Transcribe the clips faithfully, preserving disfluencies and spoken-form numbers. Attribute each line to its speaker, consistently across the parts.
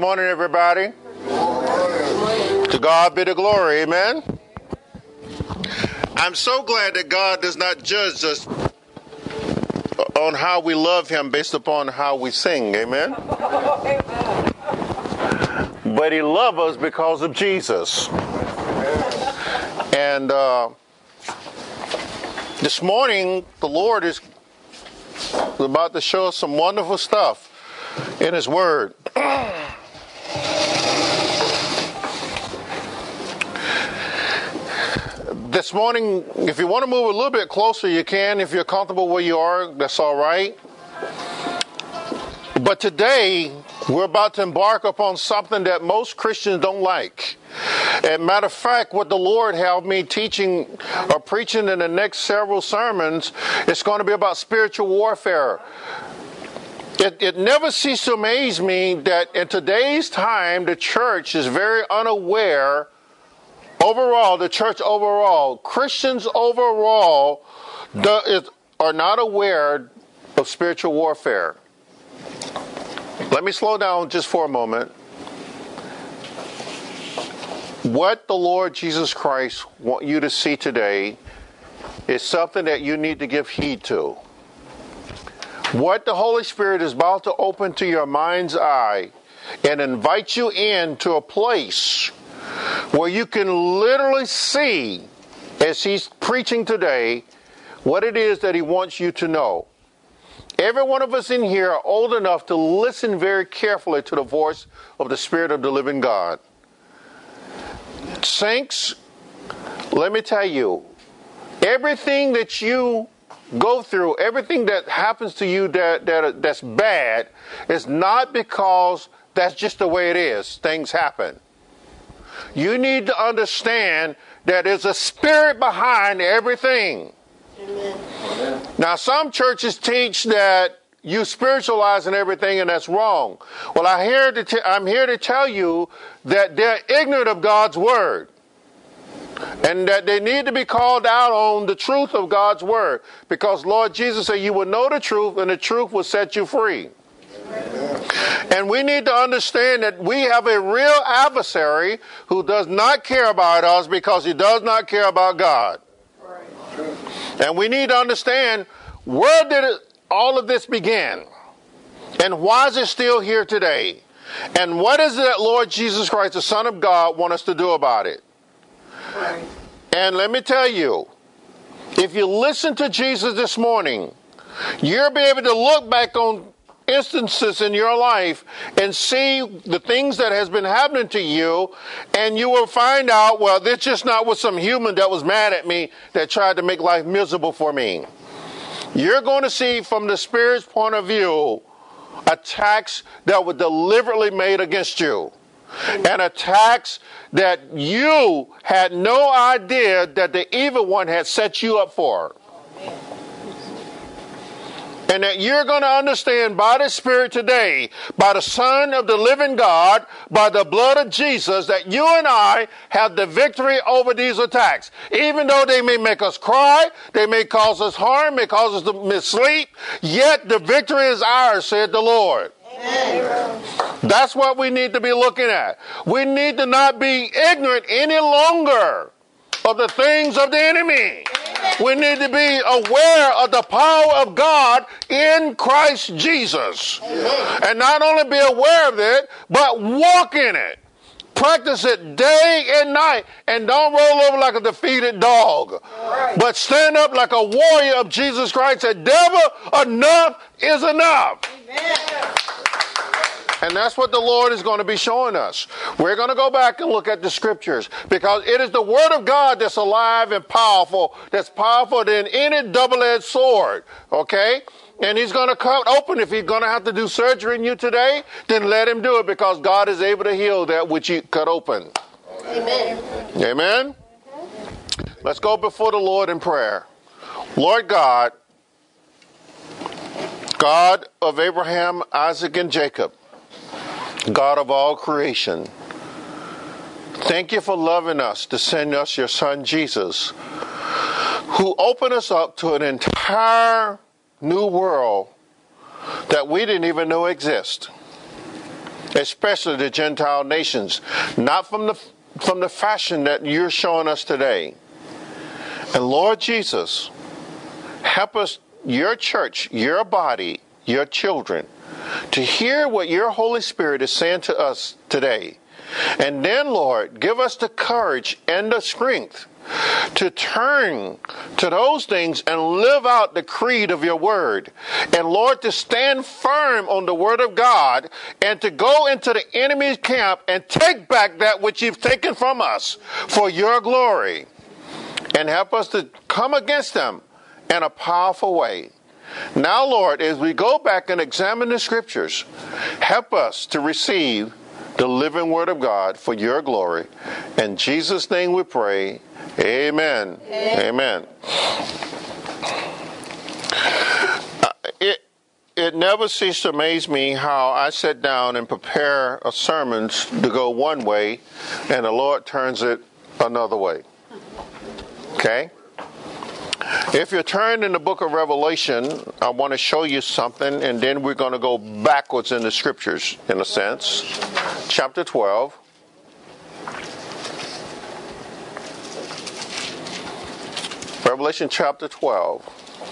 Speaker 1: morning, everybody. To God be the glory, amen. I'm so glad that God does not judge us on how we love him based upon how we sing, amen. But he loves us because of Jesus. And uh, this morning, the Lord is about to show us some wonderful stuff in his word. This morning, if you want to move a little bit closer, you can. If you're comfortable where you are, that's all right. But today, we're about to embark upon something that most Christians don't like. As a matter of fact, what the Lord had me teaching or preaching in the next several sermons, it's going to be about spiritual warfare. It, it never ceases to amaze me that in today's time, the church is very unaware. Overall, the church overall, Christians overall do, is, are not aware of spiritual warfare. Let me slow down just for a moment. What the Lord Jesus Christ wants you to see today is something that you need to give heed to. What the Holy Spirit is about to open to your mind's eye and invite you into a place where you can literally see, as he's preaching today, what it is that he wants you to know. Every one of us in here are old enough to listen very carefully to the voice of the Spirit of the living God. Saints, let me tell you, everything that you go through, everything that happens to you that, that that's bad, is not because that's just the way it is. Things happen. You need to understand that there's a spirit behind everything. Amen. Now, some churches teach that you spiritualize and everything, and that's wrong. Well, I hear to t- I'm here to tell you that they're ignorant of God's word, and that they need to be called out on the truth of God's word, because Lord Jesus said you will know the truth, and the truth will set you free. And we need to understand that we have a real adversary who does not care about us because he does not care about God. And we need to understand, where did it, all of this begin? And why is it still here today? And what is it that Lord Jesus Christ, the Son of God, wants us to do about it? And let me tell you, if you listen to Jesus this morning, you'll be able to look back on instances in your life and see the things that has been happening to you, and you will find out, well, this just not was some human that was mad at me that tried to make life miserable for me. You're going to see from the Spirit's point of view attacks that were deliberately made against you, and attacks that you had no idea that the evil one had set you up for. And that you're going to understand by the Spirit today, by the Son of the living God, by the blood of Jesus, that you and I have the victory over these attacks. Even though they may make us cry, they may cause us harm, may cause us to miss sleep, yet the victory is ours, said the Lord. Amen. That's what we need to be looking at. We need to not be ignorant any longer of the things of the enemy. We need to be aware of the power of God in Christ Jesus. Amen. And not only be aware of it, but walk in it. Practice it day and night. And don't roll over like a defeated dog. Right. But stand up like a warrior of Jesus Christ. And devil, enough is enough. Amen. And that's what the Lord is going to be showing us. We're going to go back and look at the scriptures, because it is the word of God that's alive and powerful, that's powerful than any double-edged sword. Okay? And he's going to cut open. If he's going to have to do surgery in you today, then let him do it, because God is able to heal that which he cut open. Amen. Amen? Let's go before the Lord in prayer. Lord God, God of Abraham, Isaac, and Jacob, God of all creation, thank you for loving us to send us your son Jesus, who opened us up to an entire new world that we didn't even know exist. especially the Gentile nations, not from the from the fashion that you're showing us today. And Lord Jesus, help us, your church, your body, your children, to hear what your Holy Spirit is saying to us today. And then, Lord, give us the courage and the strength to turn to those things and live out the creed of your word. And Lord, to stand firm on the word of God and to go into the enemy's camp and take back that which you've taken from us for your glory. And help us to come against them in a powerful way. Now, Lord, as we go back and examine the scriptures, help us to receive the living word of God for your glory. In Jesus' name we pray. Amen. Amen. Amen. Uh, it, it never ceases to amaze me how I sit down and prepare a sermon to go one way and the Lord turns it another way. Okay? If you turn in the book of Revelation, I want to show you something, and then we're going to go backwards in the scriptures, in a sense. Chapter twelve. Revelation chapter twelve.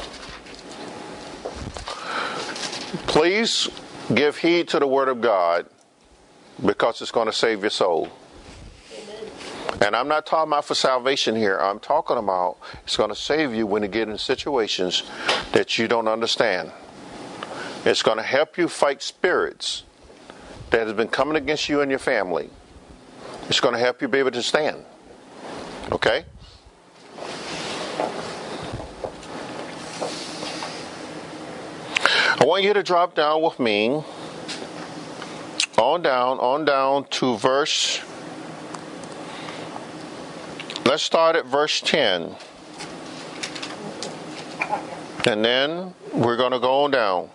Speaker 1: Please give heed to the word of God, because it's going to save your soul. And I'm not talking about for salvation here. I'm talking about it's going to save you when you get in situations that you don't understand. It's going to help you fight spirits that have been coming against you and your family. It's going to help you be able to stand. Okay? I want you to drop down with me. On down, on down to verse... Let's start at verse ten. And then we're going to go on down.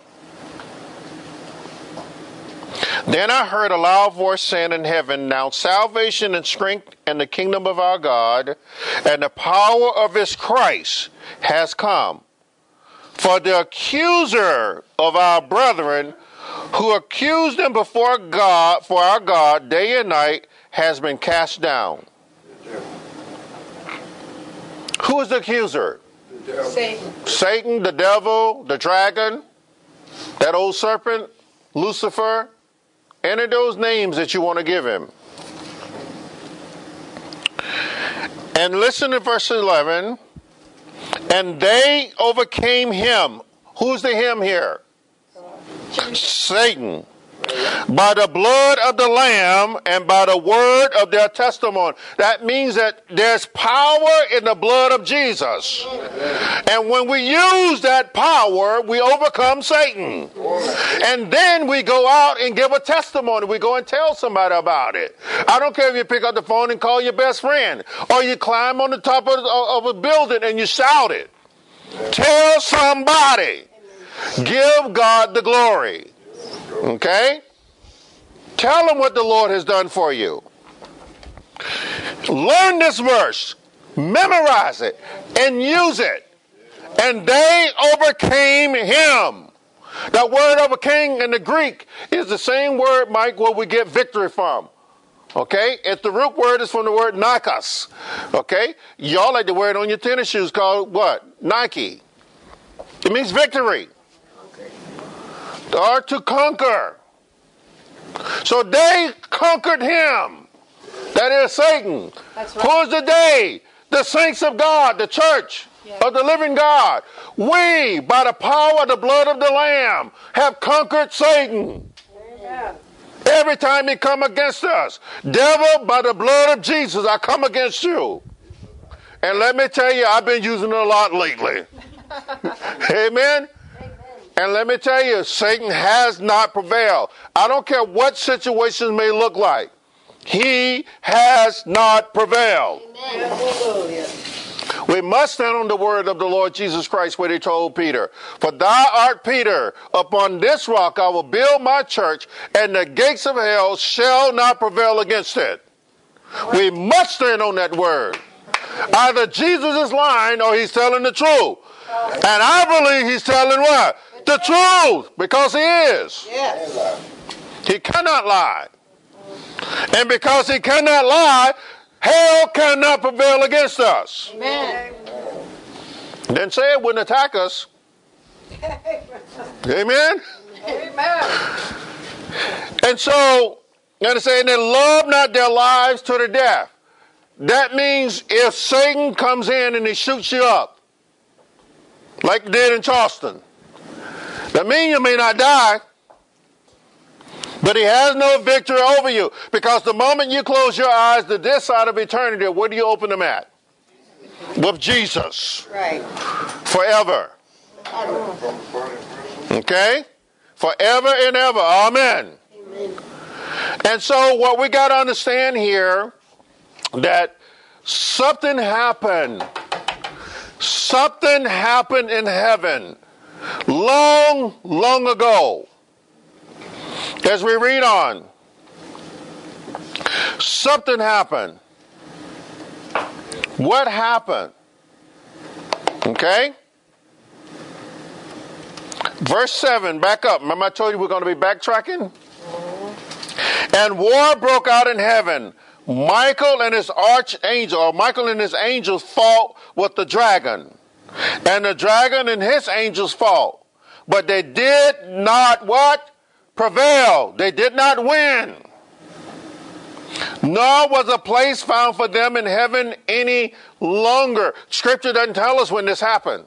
Speaker 1: Then I heard a loud voice saying in heaven, now salvation and strength and the kingdom of our God and the power of his Christ has come. For the accuser of our brethren, who accused them before God, for our God, day and night, has been cast down. Who is the accuser?
Speaker 2: The Satan.
Speaker 1: Satan, the devil, the dragon, that old serpent, Lucifer, any of those names that you want to give him. And listen to verse eleven. And they overcame him. Who's the him here? Satan. By the blood of the Lamb and by the word of their testimony. That means that there's power in the blood of Jesus. And when we use that power, we overcome Satan. And then we go out and give a testimony. We go and tell somebody about it. I don't care if you pick up the phone and call your best friend, or you climb on the top of, of a building and you shout it. Tell somebody. Give God the glory. Okay? Tell them what the Lord has done for you. Learn this verse. Memorize it. And use it. And they overcame him. That word overcame in the Greek is the same word, Mike, where we get victory from. Okay? It's the root word is from the word Nikos. Okay? Y'all like to wear it on your tennis shoes called what? Nike. It means victory. Or to conquer. So they conquered him. That is Satan. That's right. Who is the they? The saints of God, the church yeah. of the living God. We, by the power of the blood of the Lamb, have conquered Satan. Amen. Every time he come against us. Devil, by the blood of Jesus, I come against you. And let me tell you, I've been using it a lot lately. Amen? And let me tell you, Satan has not prevailed. I don't care what situations may look like. He has not prevailed. Amen. We must stand on the word of the Lord Jesus Christ, where he told Peter, for thou art Peter, upon this rock I will build my church, and the gates of hell shall not prevail against it. We must stand on that word. Either Jesus is lying or he's telling the truth. And I believe he's telling what? The truth, because he is. Yes. He cannot lie. And because he cannot lie, hell cannot prevail against us.
Speaker 2: Amen.
Speaker 1: Didn't say it wouldn't attack us. Amen?
Speaker 2: Amen.
Speaker 1: And so, you understand, they love not their lives to the death. That means if Satan comes in and he shoots you up, like he did in Charleston, that means you may not die, but he has no victory over you. Because the moment you close your eyes to this side of eternity, where do you open them at? With Jesus.
Speaker 2: Right.
Speaker 1: Forever. Okay? Forever and ever. Amen.
Speaker 2: Amen.
Speaker 1: And so what we got to understand here, that something happened. Something happened in heaven long, long ago. As we read on, something happened. What happened? Okay? Verse seven, back up. Remember I told you we're going to be backtracking? And war broke out in heaven. Michael and his archangel, or Michael and his angels fought with the dragon. And the dragon and his angels fought. But they did not what? Prevail. They did not win. Nor was a place found for them in heaven any longer. Scripture doesn't tell us when this happened.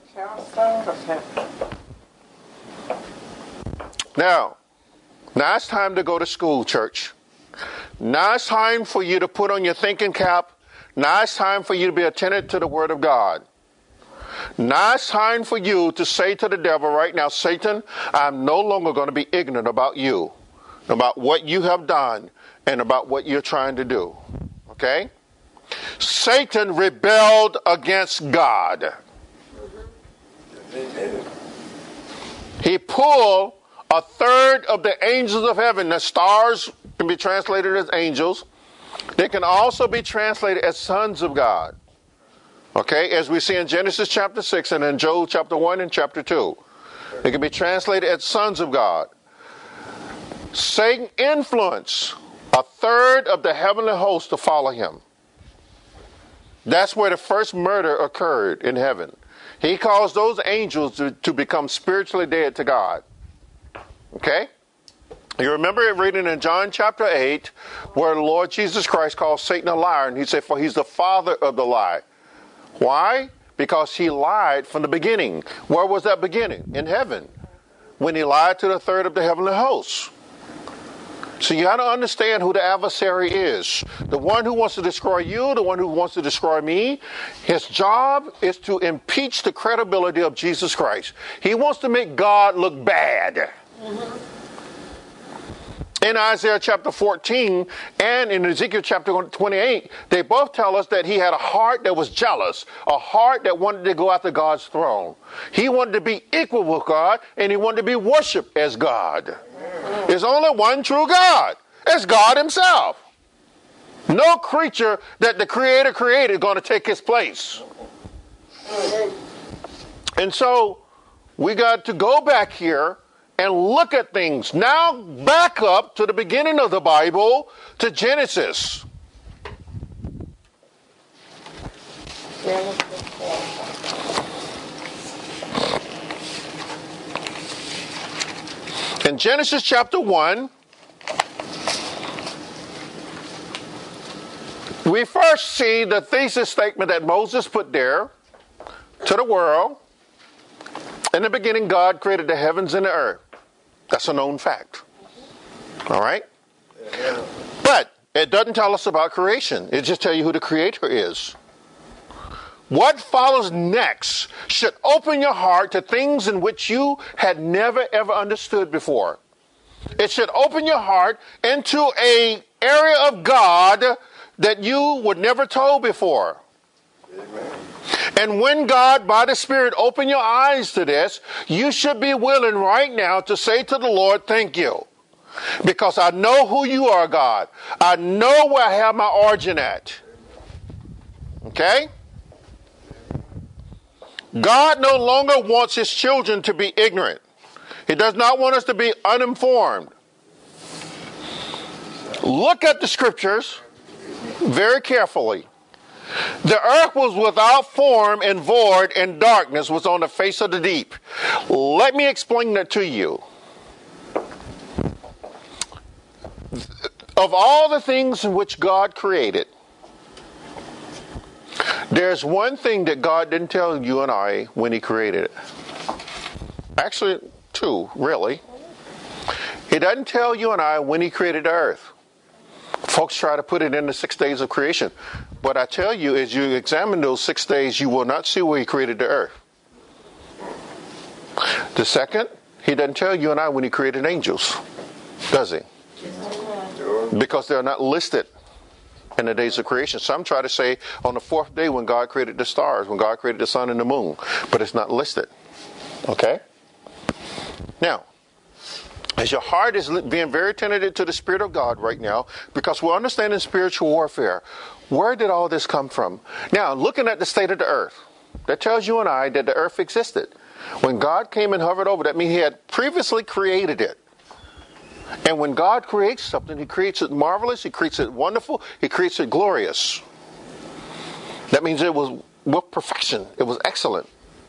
Speaker 1: Now, now it's time to go to school, church. Now it's time for you to put on your thinking cap. Now it's time for you to be attentive to the Word of God. Now it's time for you to say to the devil right now, Satan, I'm no longer going to be ignorant about you, about what you have done, and about what you're trying to do. Okay? Satan rebelled against God. He pulled a third of the angels of heaven. The stars can be translated as angels. They can also be translated as sons of God. Okay, as we see in Genesis chapter six and in Job chapter one and chapter two. They can be translated as sons of God. Satan influenced a third of the heavenly host to follow him. That's where the first murder occurred in heaven. He caused those angels to, to become spiritually dead to God. Okay? You remember it reading in John chapter eight, where the Lord Jesus Christ called Satan a liar, and he said, for he's the father of the lie. Why? Because he lied from the beginning. Where was that beginning? In heaven. When he lied to the third of the heavenly hosts. So you got to understand who the adversary is. The one who wants to destroy you, the one who wants to destroy me. His job is to impeach the credibility of Jesus Christ. He wants to make God look bad. Mm-hmm. In Isaiah chapter fourteen and in Ezekiel chapter twenty-eight, they both tell us that he had a heart that was jealous, a heart that wanted to go after God's throne. He wanted to be equal with God, and he wanted to be worshipped as God. There's only one true God. It's God himself. No creature that the Creator created is going to take his place. And so we got to go back here and look at things. Now back up to the beginning of the Bible, to Genesis. In Genesis chapter one, we first see the thesis statement that Moses put there to the world. In the beginning, God created the heavens and the earth. That's a known fact. All right? But it doesn't tell us about creation. It just tells you who the Creator is. What follows next should open your heart to things in which you had never, ever understood before. It should open your heart into an area of God that you were never told before. Amen. And when God, by the Spirit, open your eyes to this, you should be willing right now to say to the Lord, thank you. Because I know who you are, God. I know where I have my origin at. Okay? God no longer wants his children to be ignorant. He does not want us to be uninformed. Look at the scriptures very carefully. The earth was without form and void, and darkness was on the face of the deep. Let me explain that to you. Of all the things in which God created, there's one thing that God didn't tell you and I when he created it. Actually, two, really. He doesn't tell you and I when he created the earth. Folks try to put it in the six days of creation. But I tell you, as you examine those six days, you will not see where he created the earth. The second, he doesn't tell you and I when he created angels, does he? Because they're not listed in the days of creation. Some try to say on the fourth day when God created the stars, when God created the sun and the moon, but it's not listed. Okay? Now, as your heart is being very tentative to the Spirit of God right now, because we're understanding spiritual warfare, where did all this come from? Now, looking at the state of the earth, that tells you and I that the earth existed. When God came and hovered over, that means he had previously created it. And when God creates something, he creates it marvelous, he creates it wonderful, he creates it glorious. That means it was with perfection. It was excellent.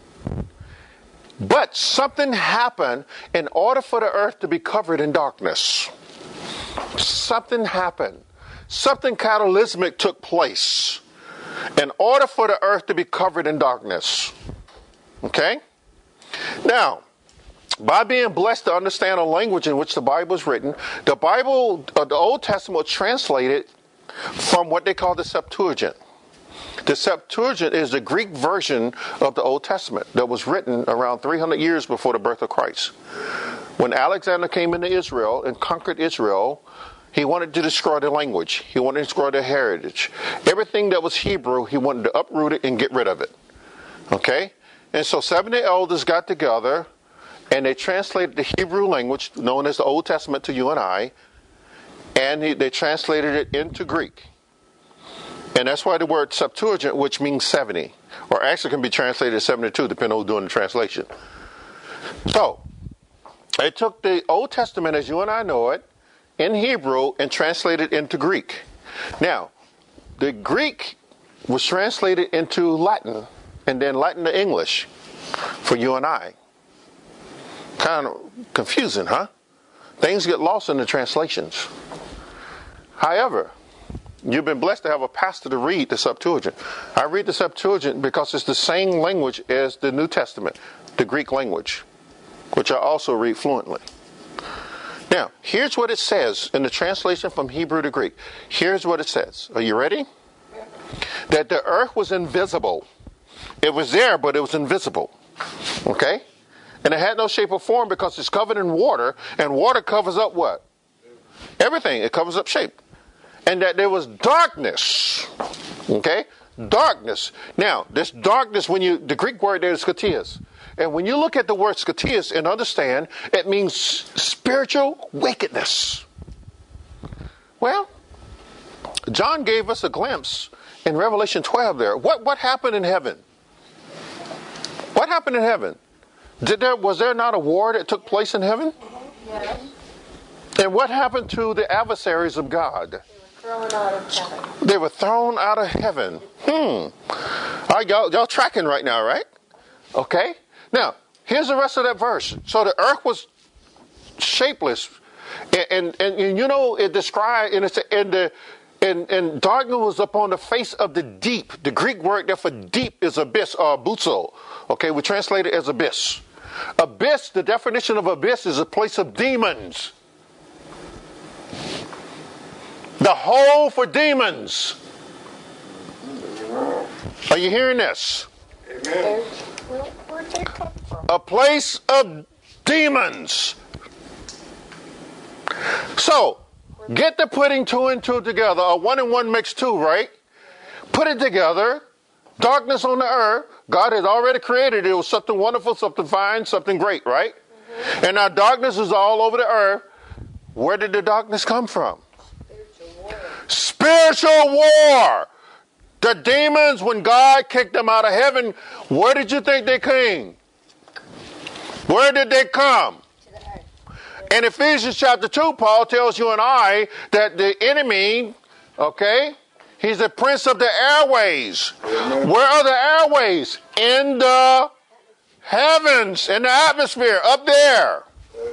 Speaker 1: But something happened in order for the earth to be covered in darkness. Something happened. Something cataclysmic took place in order for the earth to be covered in darkness. Okay? Now, by being blessed to understand a language in which the Bible is written, the Bible, uh, the Old Testament was translated from what they call the Septuagint. The Septuagint is the Greek version of the Old Testament that was written around three hundred years before the birth of Christ. When Alexander came into Israel and conquered Israel, he wanted to destroy the language. He wanted to destroy their heritage. Everything that was Hebrew, he wanted to uproot it and get rid of it. Okay? And so seventy elders got together and they translated the Hebrew language, known as the Old Testament to you and I, and they translated it into Greek. And that's why the word Septuagint, which means seventy, or actually can be translated as seventy-two, depending on who's doing the translation. So, they took the Old Testament as you and I know it, in Hebrew, and translated it into Greek. Now, the Greek was translated into Latin, and then Latin to English for you and I. Kind of confusing, huh? Things get lost in the translations. However, you've been blessed to have a pastor to read the Septuagint. I read the Septuagint because it's the same language as the New Testament, the Greek language, which I also read fluently. Now, here's what it says in the translation from Hebrew to Greek. Here's what it says. Are you ready? That the earth was invisible. It was there, but it was invisible. Okay? And it had no shape or form because it's covered in water, and water covers up what? Everything. It covers up shape. And that there was darkness. Okay? Darkness. Now, this darkness, when you, the Greek word there is skatias. And when you look at the word skatias and understand, it means spiritual wickedness. Well, John gave us a glimpse in Revelation twelve there. What, what happened in heaven? What happened in heaven? Did there, was there not a war that took place in heaven?
Speaker 2: Yes.
Speaker 1: And what happened to the adversaries of God?
Speaker 2: Thrown out of heaven.
Speaker 1: They were thrown out of heaven. Hmm. All right, y'all, y'all tracking right now, right? Okay. Now, here's the rest of that verse. So the earth was shapeless. And, and, and you know, it described, and it's in the, and, and darkness was upon the face of the deep. The Greek word there for deep is abyss, or abuso. Okay, we translate it as abyss. Abyss, the definition of abyss is a place of demons. The hole for demons. Are you hearing this?
Speaker 2: Amen. Where, where'd they come from?
Speaker 1: A place of demons. So, get the putting two and two together. A one and one makes two, right? Put it together. Darkness on the earth. God had already created it. It was something wonderful, something fine, something great, right? Mm-hmm. And now darkness is all over the earth. Where did the darkness come from?
Speaker 2: Spiritual war.
Speaker 1: Spiritual war. The demons, when God kicked them out of heaven, where did you think they came? Where did they come?
Speaker 2: To the earth.
Speaker 1: In Ephesians chapter two, Paul tells you and I that the enemy, okay, he's the prince of the airways. Where are the airways? In the heavens, in the atmosphere, up there.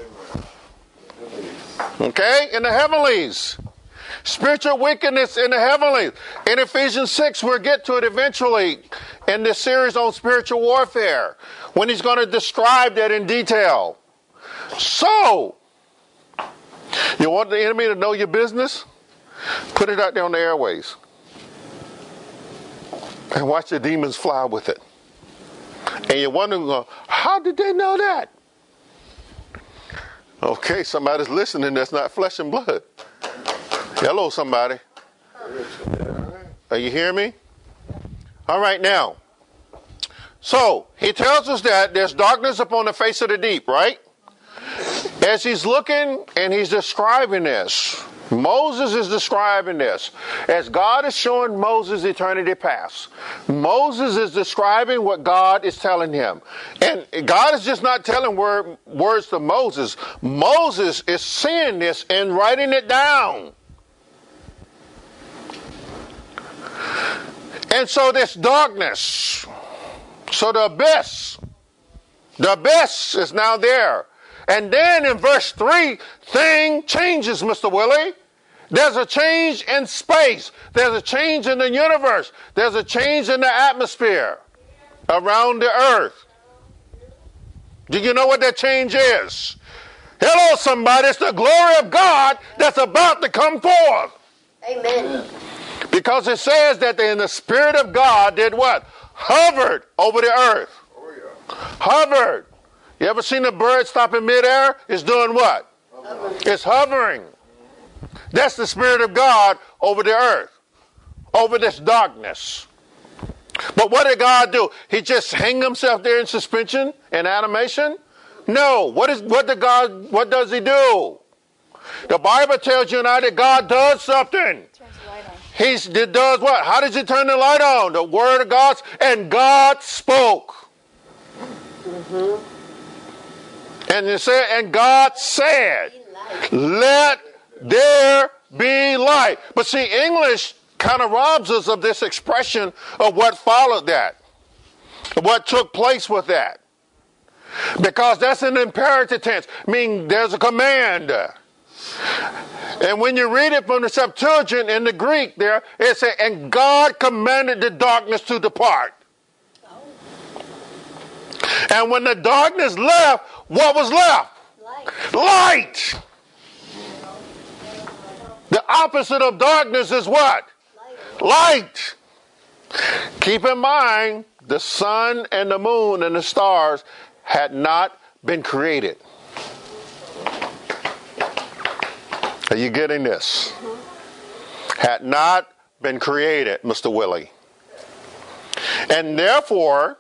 Speaker 1: Okay, in the heavenlies. Spiritual wickedness in the heavenlies. In Ephesians six, we'll get to it eventually in this series on spiritual warfare, when he's going to describe that in detail. So, you want the enemy to know your business? Put it out there on the airways. And watch the demons fly with it. And you're wondering, how did they know that? Okay, somebody's listening that's not flesh and blood. Hello, somebody. Are you hearing me? All right, now. So, he tells us that there's darkness upon the face of the deep, right? As he's looking and he's describing this, Moses is describing this. As God is showing Moses eternity past, Moses is describing what God is telling him. And God is just not telling word, words to Moses. Moses is seeing this and writing it down. And so this darkness, so the abyss, the abyss is now there. And then in verse three, thing changes, Mister Willie. There's a change in space. There's a change in the universe. There's a change in the atmosphere around the earth. Do you know what that change is? Hello, somebody. It's the glory of God that's about to come forth.
Speaker 2: Amen.
Speaker 1: Because it says that in the Spirit of God did what? Hovered over the earth.
Speaker 3: Oh, yeah.
Speaker 1: Hovered. You ever seen a bird stop in midair? It's doing what?
Speaker 2: Hovering.
Speaker 1: It's hovering. That's the Spirit of God over the earth, over this darkness. But what did God do? He just hang himself there in suspension and animation? No. What is what did God what does he do? The Bible tells you and I that God does something.
Speaker 2: Turns the light on.
Speaker 1: He's it does what? How does he turn the light on? The word of God, and God spoke.
Speaker 2: Mm-hmm.
Speaker 1: And it said, and God said, let there be light. But see, English kind of robs us of this expression of what followed that, what took place with that. Because that's an imperative tense, meaning there's a command. And when you read it from the Septuagint in the Greek there, it says, and God commanded the darkness to depart. And when the darkness left, what was left?
Speaker 2: Light.
Speaker 1: Light. The opposite of darkness is what?
Speaker 2: Light.
Speaker 1: Light. Keep in mind, the sun and the moon and the stars had not been created. Are you getting this? Mm-hmm. Had not been created, Mister Willie. And therefore,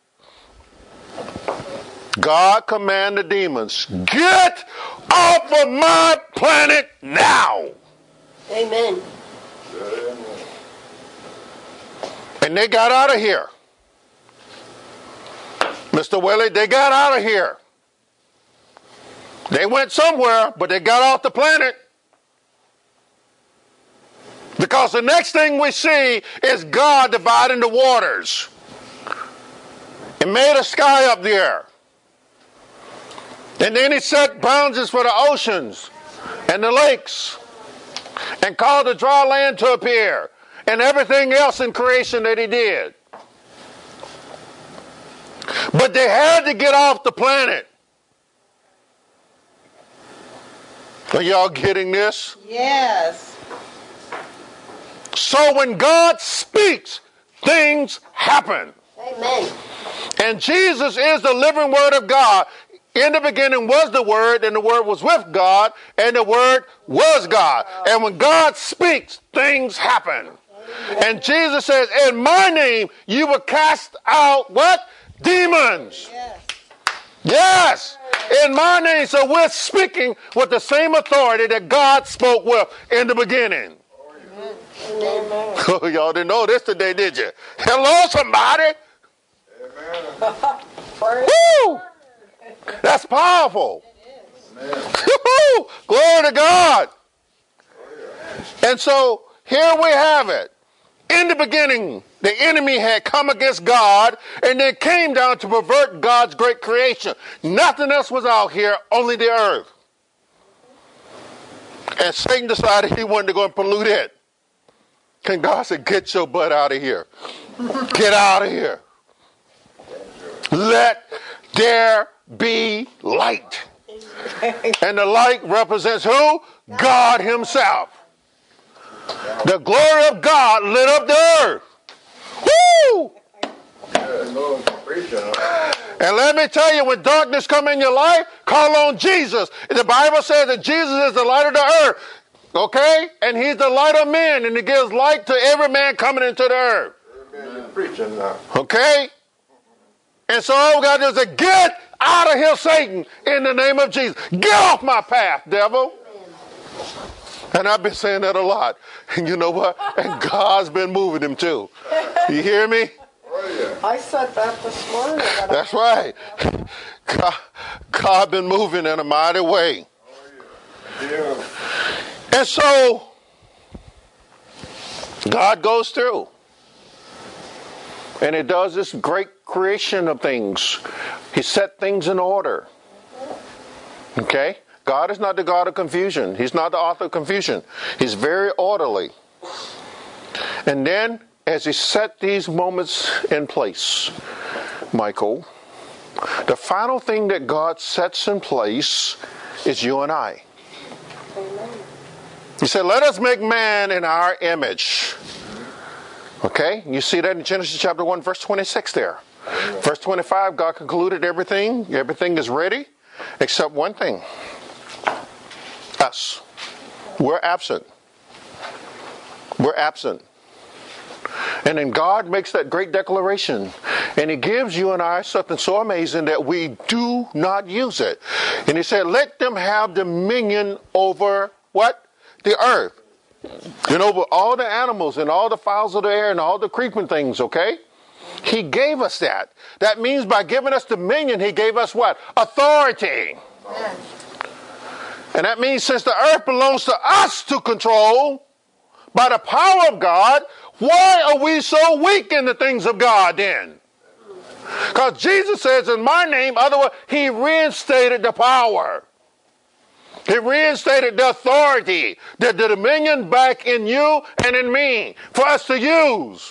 Speaker 1: God commanded the demons, get off of my planet now.
Speaker 2: Amen.
Speaker 1: And they got out of here. Mister Willie, they got out of here. They went somewhere, but they got off the planet. Because the next thing we see is God dividing the waters. And made a sky up there. And then he set boundaries for the oceans and the lakes. And called the dry land to appear. And everything else in creation that he did. But they had to get off the planet. Are y'all getting this?
Speaker 4: Yes.
Speaker 1: So when God speaks, things happen.
Speaker 2: Amen.
Speaker 1: And Jesus is the living word of God. In the beginning was the Word, and the Word was with God, and the Word was God. And when God speaks, things happen. And Jesus says, in my name, you will cast out what? Demons.
Speaker 4: Yes.
Speaker 1: Yes. In my name. So we're speaking with the same authority that God spoke with in the beginning.
Speaker 2: Amen.
Speaker 1: Oh, y'all didn't know this today, did you? Hello, somebody.
Speaker 3: Amen.
Speaker 1: Woo! That's powerful. Glory to God. And so here we have it. In the beginning, the enemy had come against God and then came down to pervert God's great creation. Nothing else was out here, only the earth. And Satan decided he wanted to go and pollute it. And God said, get your butt out of here. Get out of here. Let there be light. And the light represents who? God himself. The glory of God lit up the earth. Woo! And let me tell you, when darkness come in your life, call on Jesus. The Bible says that Jesus is the light of the earth. Okay? And he's the light of men, and he gives light to every man coming into the earth. Okay? And so all we got to do is say, get out of here, Satan, in the name of Jesus. Get off my path, devil. And I've been saying that a lot. And you know what? And God's been moving him too. You hear me?
Speaker 2: I said that this morning.
Speaker 1: That's right. God, God been moving in a mighty way. And so, God goes through. And he does this great creation of things. He set things in order. Okay? God is not the God of confusion. He's not the author of confusion. He's very orderly. And then, as he set these moments in place, Michael, the final thing that God sets in place is you and I. He said, let us make man in our image. Okay? You see that in Genesis chapter one, verse twenty-six there. Verse twenty-five, God concluded everything. Everything is ready except one thing. Us. We're absent. We're absent. And then God makes that great declaration. And he gives you and I something so amazing that we do not use it. And he said, let them have dominion over what? The earth. And over all the animals and all the fowls of the air and all the creeping things, okay? He gave us that. That means by giving us dominion, he gave us what? Authority. Yes. And that means since the earth belongs to us to control by the power of God, why are we so weak in the things of God then? Because Jesus says in my name, otherwise he reinstated the power. He reinstated the authority, the, the dominion back in you and in me for us to use.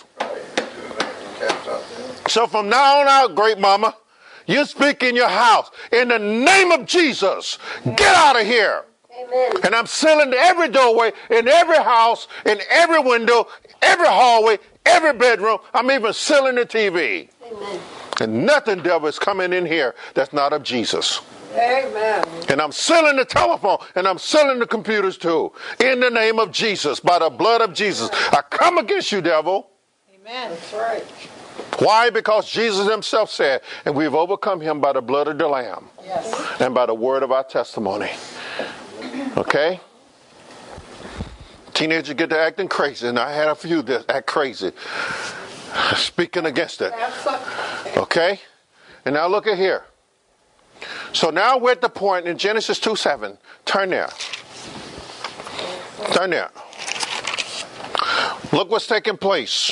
Speaker 1: So from now on out, great mama, you speak in your house. In the name of Jesus, get out of here. Amen. And I'm sealing every doorway, in every house, in every window, every hallway, every bedroom. I'm even sealing the T V. Amen. And nothing, devil, is coming in here that's not of Jesus.
Speaker 2: Amen.
Speaker 1: And I'm sealing the telephone, and I'm sealing the computers too. In the name of Jesus, by the blood of Jesus. I come against you, devil.
Speaker 2: Amen. That's right.
Speaker 1: Why? Because Jesus himself said, and we've overcome him by the blood of the Lamb. Yes. And by the word of our testimony. Okay? Teenagers get to acting crazy, and I had a few that act crazy. Speaking against it. Okay? And now look at here. So now we're at the point in Genesis two seven. Turn there. Turn there. Look what's taking place.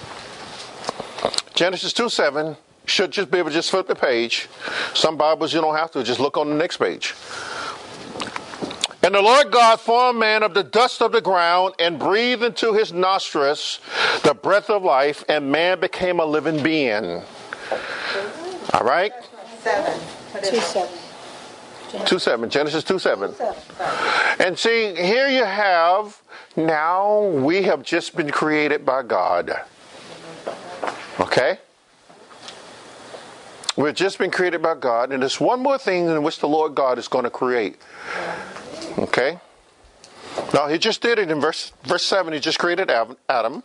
Speaker 1: Genesis two seven. Should just be able to just flip the page. Some Bibles you don't have to. Just look on the next page. And the Lord God formed man of the dust of the ground and breathed into his nostrils the breath of life, and man became a living being. All right?
Speaker 2: Seven. Two seven.
Speaker 1: Two seven. Genesis two seven. And see, here you have, now we have just been created by God. Okay? We've just been created by God, and there's one more thing in which the Lord God is going to create. Okay? Now, he just did it in verse, verse seven. He just created Adam.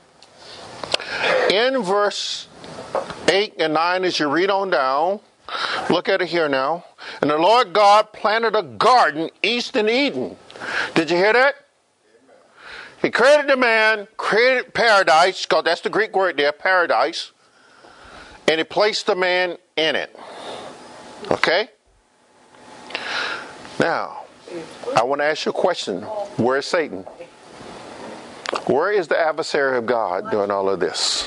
Speaker 1: In verse eight and nine, as you read on down, look at it here now. And the Lord God planted a garden east in Eden. Did you hear that? He created the man, created paradise, because that's the Greek word there, paradise. And he placed the man in it. Okay? Now, I want to ask you a question. Where is Satan? Where is the adversary of God doing all of this?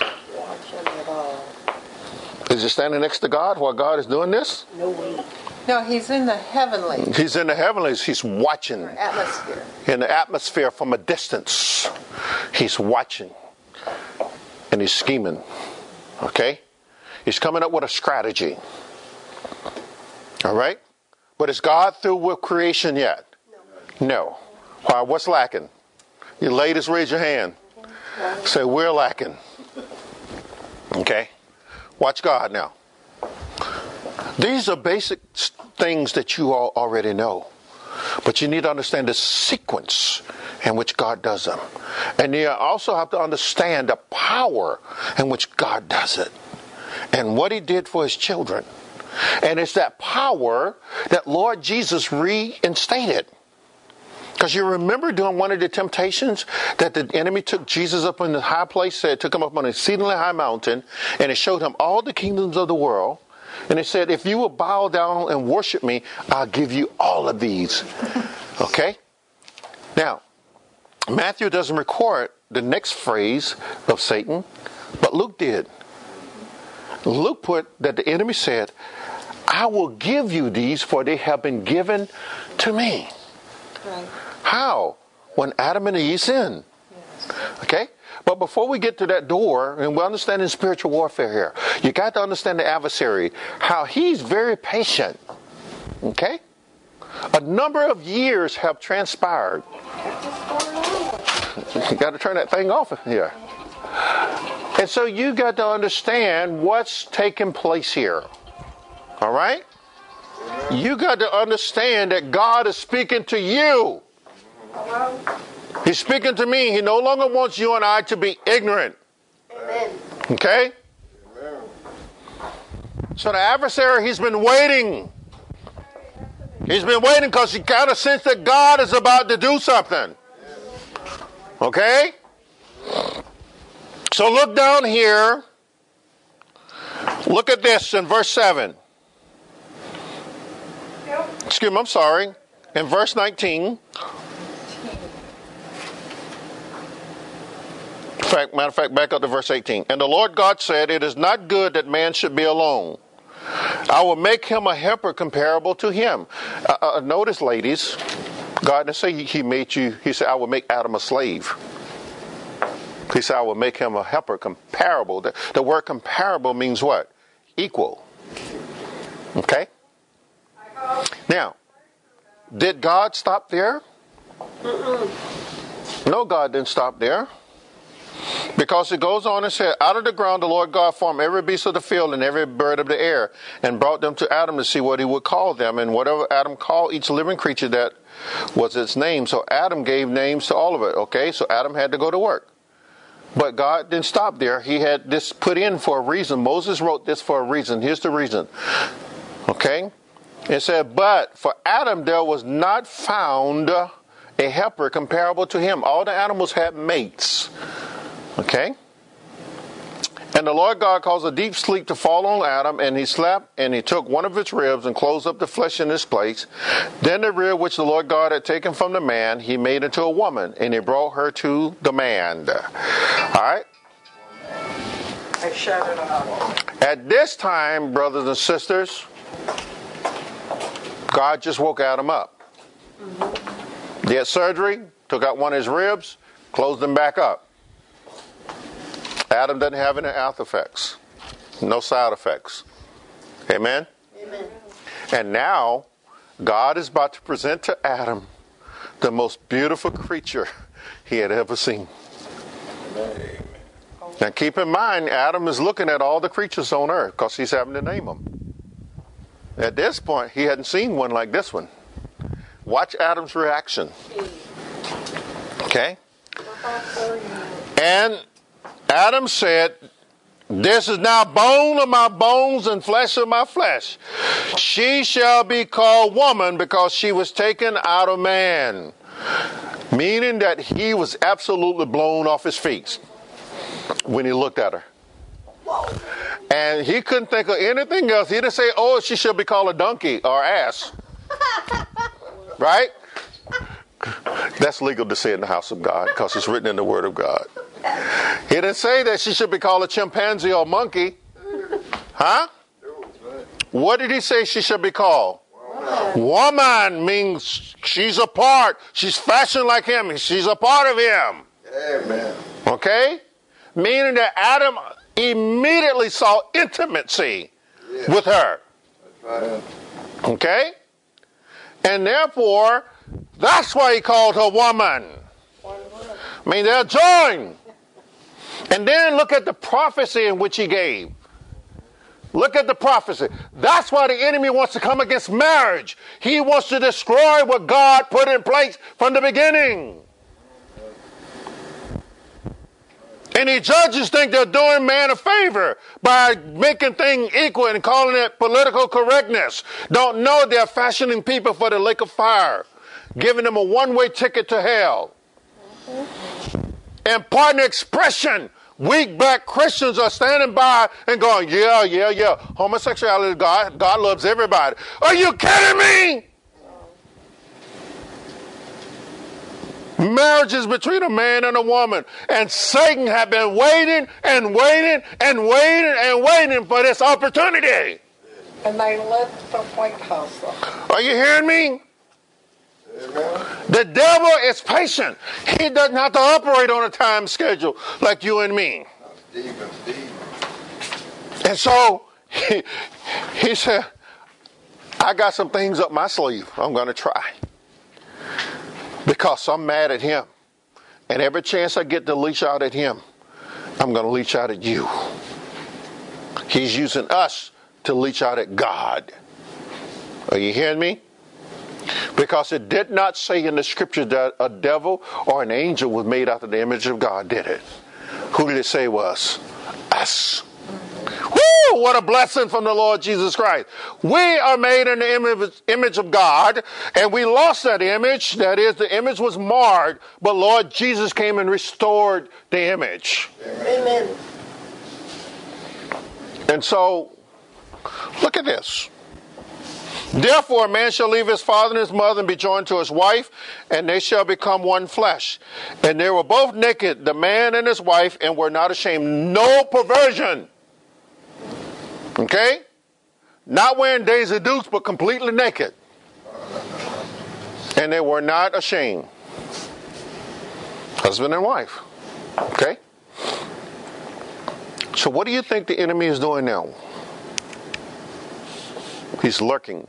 Speaker 1: Is he standing next to God while God is doing this?
Speaker 2: No way.
Speaker 3: No, he's in the heavenlies.
Speaker 1: He's in the heavenlies. He's watching.
Speaker 3: Atmosphere.
Speaker 1: In the atmosphere from a distance. He's watching. And he's scheming. Okay? He's coming up with a strategy. All right? But is God through with creation yet? No. No. Why? What's lacking? You ladies, raise your hand. Say, we're lacking. Okay? Watch God now. These are basic things that you all already know. But you need to understand the sequence in which God does them. And you also have to understand the power in which God does it. And what he did for his children. And it's that power that Lord Jesus reinstated. Because you remember during one of the temptations that the enemy took Jesus up in the high place, said, took him up on an exceedingly high mountain, and it showed him all the kingdoms of the world. And it said, if you will bow down and worship me, I'll give you all of these. Okay? Now, Matthew doesn't record the next phrase of Satan, but Luke did. Luke put that the enemy said, I will give you these, for they have been given to me.
Speaker 3: Right.
Speaker 1: How? When Adam and Eve sinned. Yes. Okay? But before we get to that door, and we're understanding spiritual warfare here, you got to understand the adversary, how he's very patient. Okay? A number of years have transpired. You got to turn that thing off here. And so you got to understand what's taking place here. All right? You got to understand that God is speaking to you. He's speaking to me. He no longer wants you and I to be ignorant.
Speaker 2: Amen.
Speaker 1: Okay? Amen. So the adversary, he's been waiting. He's been waiting because he kind of sensed that God is about to do something. Okay? So look down here. Look at this in verse seven. Excuse me, I'm sorry. In verse nineteen. In fact, matter of fact, back up to verse eighteen. And the Lord God said, it is not good that man should be alone. I will make him a helper comparable to him. Uh, uh, notice, ladies, God didn't say he made you, he said, I will make Adam a slave. He said, I will make him a helper comparable. The, the word comparable means what? Equal. Okay? Now, did God stop there? Mm-mm. No, God didn't stop there. Because it goes on and said, out of the ground the Lord God formed every beast of the field and every bird of the air, and brought them to Adam to see what he would call them. And whatever Adam called each living creature, that was its name. So Adam gave names to all of it. Okay, so Adam had to go to work. But God didn't stop there. He had this put in for a reason. Moses wrote this for a reason. Here's the reason. Okay? It said, but for Adam there was not found a helper comparable to him. All the animals had mates. Okay? And the Lord God caused a deep sleep to fall on Adam, and he slept, and he took one of its ribs and closed up the flesh in its place. Then the rib which the Lord God had taken from the man, he made into a woman, and he brought her to the man. All right?
Speaker 2: I shut it off.
Speaker 1: At this time, brothers and sisters, God just woke Adam up. Mm-hmm. Did surgery, took out one of his ribs, closed them back up. Adam doesn't have any after effects. No side effects. Amen?
Speaker 2: Amen. And
Speaker 1: now, God is about to present to Adam the most beautiful creature he had ever seen. Amen. Now keep in mind, Adam is looking at all the creatures on earth because he's having to name them. At this point, he hadn't seen one like this one. Watch Adam's reaction. Okay? And Adam said, this is now bone of my bones and flesh of my flesh. She shall be called woman because she was taken out of man. Meaning that he was absolutely blown off his feet when he looked at her. And he couldn't think of anything else. He didn't say, oh, she should be called a donkey or ass. Right? That's legal to say in the house of God because it's written in the Word of God. He didn't say that she should be called a chimpanzee or monkey. Huh? What did he say she should be called? Woman. Woman means she's a part. She's fashioned like him. She's a part of him.
Speaker 4: Amen.
Speaker 1: Okay? Meaning that Adam immediately saw intimacy yes. with her.
Speaker 4: That's right.
Speaker 1: Okay? And therefore, that's why he called her woman. I mean, they're joined. And then look at the prophecy in which he gave. Look at the prophecy. That's why the enemy wants to come against marriage. He wants to destroy what God put in place from the beginning. And the judges think they're doing man a favor by making things equal and calling it political correctness. Don't know they're fashioning people for the lake of fire, giving them a one-way ticket to hell. And pardon the expression, weak back Christians are standing by and going, yeah, yeah, yeah, homosexuality, God, God loves everybody. Are you kidding me? Marriages between a man and a woman. And Satan had been waiting and waiting and waiting and waiting for this opportunity.
Speaker 3: And they left the White House.
Speaker 1: Are you hearing me?
Speaker 4: Amen.
Speaker 1: The devil is patient. He doesn't have to operate on a time schedule like you and me.
Speaker 4: Steve and Steve.
Speaker 1: And so he, he said, I got some things up my sleeve I'm going to try. Because I'm mad at him. And every chance I get to leash out at him, I'm going to leash out at you. He's using us to leash out at God. Are you hearing me? Because it did not say in the scripture that a devil or an angel was made after the image of God, did it? Who did it say was? Us. Woo! What a blessing from the Lord Jesus Christ. We are made in the image, image of God, and we lost that image. That is, the image was marred, but Lord Jesus came and restored the image.
Speaker 2: Amen.
Speaker 1: And so, look at this. Therefore, a man shall leave his father and his mother and be joined to his wife, and they shall become one flesh. And they were both naked, the man and his wife, and were not ashamed. No perversion. Okay? Not wearing Daisy Dukes, but completely naked. And they were not ashamed. Husband and wife. Okay? So what do you think the enemy is doing now? He's lurking.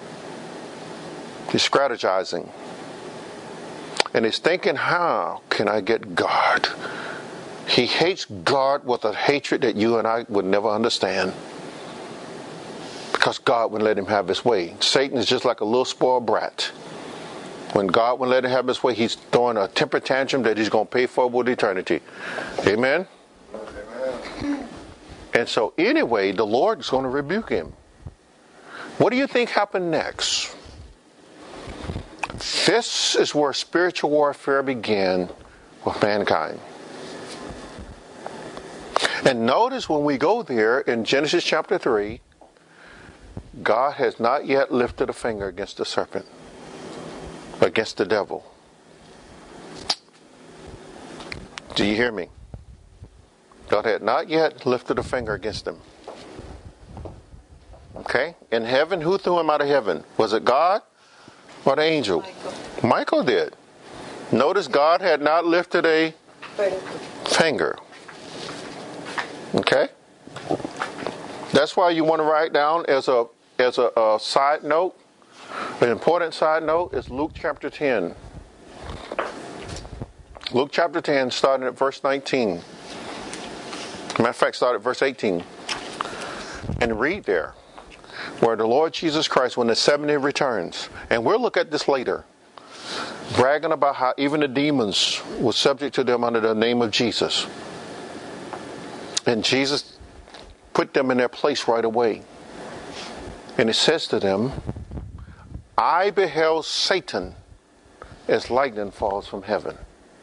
Speaker 1: He's strategizing. And he's thinking, how can I get God? He hates God with a hatred that you and I would never understand. Because God wouldn't let him have his way. Satan is just like a little spoiled brat. When God wouldn't let him have his way, he's throwing a temper tantrum that he's going to pay for with eternity. Amen? Amen. And so anyway, the Lord is going to rebuke him. What do you think happened next? This is where spiritual warfare began with mankind. And notice when we go there in Genesis chapter three, God has not yet lifted a finger against the serpent, against the devil. Do you hear me? God had not yet lifted a finger against him. Okay? In heaven, who threw him out of heaven? Was it God or the angel?
Speaker 3: Michael.
Speaker 1: Michael did. Notice God had not lifted a finger. Okay? That's why you want to write down as a as a, a side note, an important side note is Luke chapter ten. Luke chapter ten, starting at verse nineteen. Matter of fact, start at verse eighteen. And read there, where the Lord Jesus Christ, when the seventy returns, and we'll look at this later, bragging about how even the demons were subject to them under the name of Jesus. And Jesus put them in their place right away. And he says to them, I beheld Satan as lightning falls from heaven.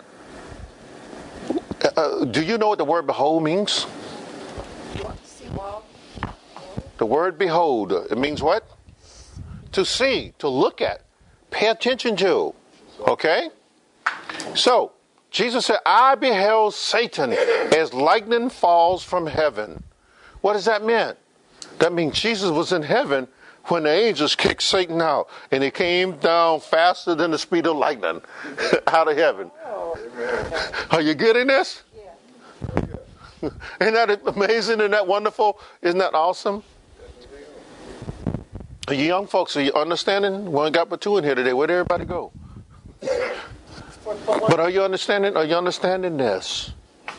Speaker 1: Uh, do you know what the word behold means? The word behold, it means what? To see, to look at. pay attention to. Okay? So, Jesus said, I beheld Satan as lightning falls from heaven. What does that mean? That means Jesus was in heaven when the angels kicked Satan out. And he came down faster than the speed of lightning out of heaven. Are you getting this? Yeah. Isn't that amazing? Isn't that wonderful? Isn't that awesome? You young folks, are you understanding? We only got but two in here today. Where'd everybody go? But are you understanding? Are you understanding this?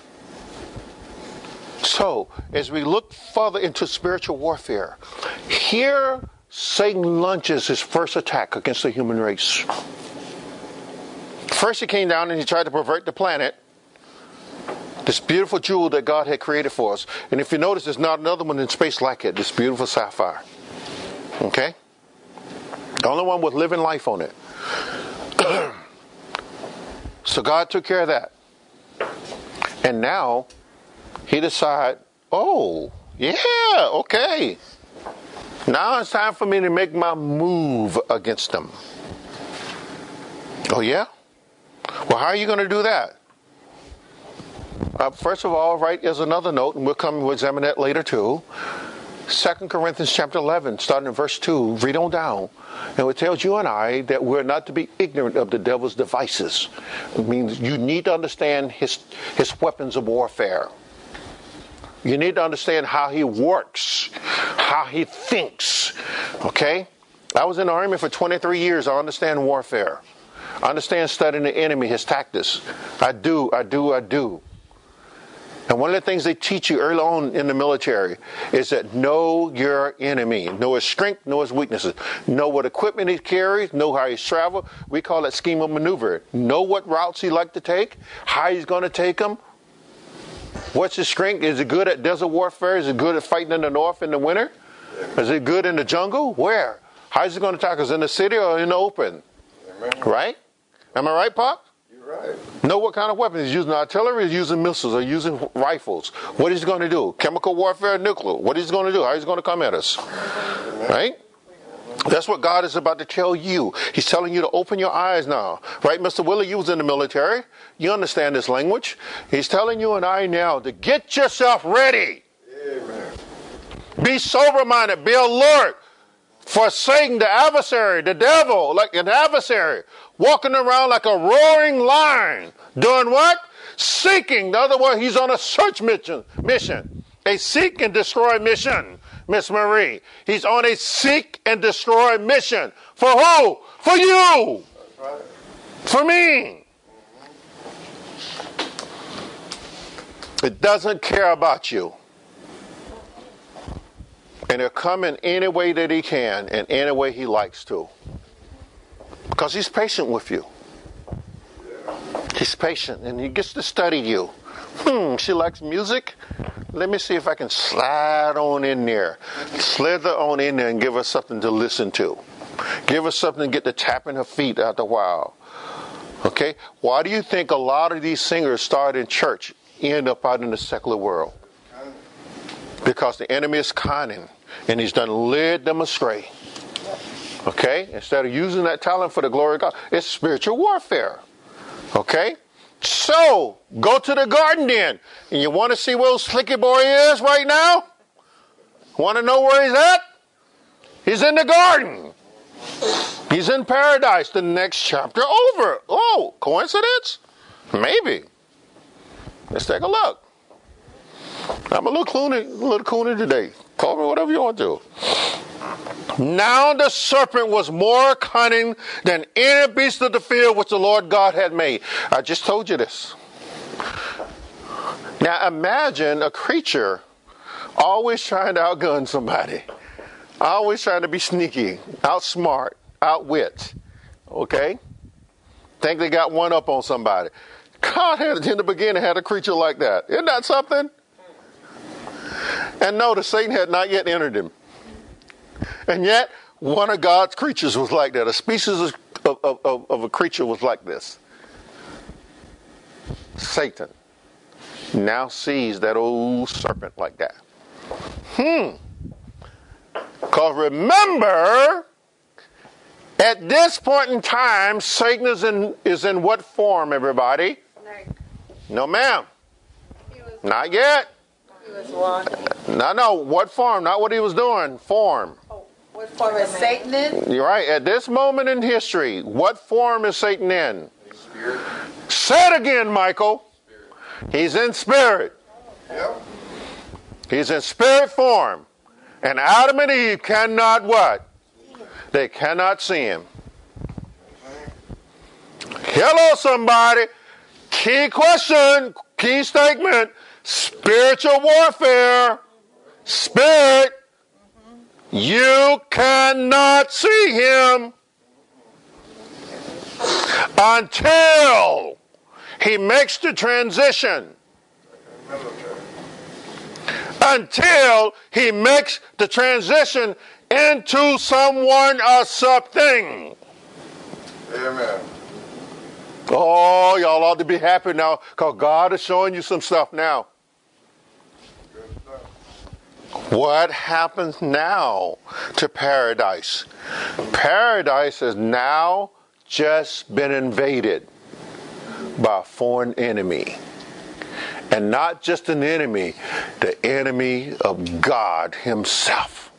Speaker 1: So, as we look further into spiritual warfare, here Satan launches his first attack against the human race. First he came down and he tried to pervert the planet, this beautiful jewel that God had created for us. And if you notice, there's not another one in space like it, this beautiful sapphire. Okay? The only one with living life on it. So God took care of that. And now he decided, oh, yeah, okay. Now it's time for me to make my move against them. Oh, yeah? Well, how are you going to do that? Uh, first of all, right, there's another note, and we'll come we'll examine that later too. Second Corinthians chapter eleven, starting in verse two, read on down. And it tells you and I that we're not to be ignorant of the devil's devices. It means you need to understand his, his weapons of warfare. You need to understand how he works, how he thinks. Okay? I was in the army for twenty-three years. I understand warfare. I understand studying the enemy, his tactics. I do, I do, I do. And one of the things they teach you early on in the military is that know your enemy. Know his strength, know his weaknesses. Know what equipment he carries, know how he's traveled. We call it scheme of maneuver. Know what routes he like to take, how he's going to take them. What's his strength? Is it good at desert warfare? Is it good at fighting in the north in the winter? Is it good in the jungle? Where? How is he going to attack us? In the city or in the open? Amen. Right? Am I right, Pop?
Speaker 4: Right.
Speaker 1: Know what kind of weapons he's using. Artillery is using missiles or using rifles. What is he going to do? Chemical warfare, nuclear. What is he going to do? How is he going to come at us? Right? That's what God is about to tell you. He's telling you to open your eyes now. Right, Mister Willie, you was in the military. You understand this language. He's telling you and I now to get yourself ready. Amen. Be sober-minded. Be alert. For Satan, the adversary, the devil, like an adversary, walking around like a roaring lion, doing what? Seeking. In other words, he's on a search mission, mission, a seek and destroy mission, Miss Marie. He's on a seek and destroy mission. For who? For you. That's right. For me. It doesn't care about you. And he'll come in any way that he can, and any way he likes to. Because he's patient with you. He's patient, and he gets to study you. Hmm, she likes music? Let me see if I can slide on in there. Slither on in there and give her something to listen to. Give her something to get to tapping her feet after a while. Okay? Why do you think a lot of these singers start in church, end up out in the secular world? Because the enemy is cunning. And he's done led them astray. Okay? Instead of using that talent for the glory of God, it's spiritual warfare. Okay? So, go to the garden then. And you want to see where Slicky Boy is right now? Want to know where he's at? He's in the garden. He's in paradise. The next chapter over. Oh, coincidence? Maybe. Let's take a look. I'm a little coony, a little coony today. Call me whatever you want to. Now the serpent was more cunning than any beast of the field which the Lord God had made. I just told you this. Now imagine a creature always trying to outgun somebody. Always trying to be sneaky, outsmart, outwit. Okay? Think they got one up on somebody. God had, in the beginning, had a creature like that. Isn't that something? And notice Satan had not yet entered him. And yet, one of God's creatures was like that. A species of, of, of, of a creature was like this. Satan now sees that old serpent like that. Hmm. Because remember, At this point in time, Satan is in, is in what form, everybody?
Speaker 3: Snake.
Speaker 1: No, ma'am.
Speaker 3: He was,
Speaker 1: Not yet.
Speaker 3: he was walking.
Speaker 1: No, no. What form? Not what he was doing. Form.
Speaker 3: Oh, what form is Satan in?
Speaker 1: You're right. At this moment in history, what form is Satan in?
Speaker 4: Spirit.
Speaker 1: Say it again, Michael.
Speaker 4: Spirit.
Speaker 1: He's in spirit.
Speaker 4: Yep.
Speaker 1: He's in spirit form. And Adam and Eve cannot what? They cannot see him. Hello, somebody. Key question, key statement. Spiritual warfare. Spirit. You cannot see him until he makes the transition. Until he makes the transition into someone or something.
Speaker 4: Amen.
Speaker 1: Oh, y'all ought to be happy now because God is showing you some stuff now.
Speaker 4: Good stuff.
Speaker 1: What happens now to paradise? Paradise has now just been invaded by a foreign enemy. And not just an enemy, the enemy of God himself.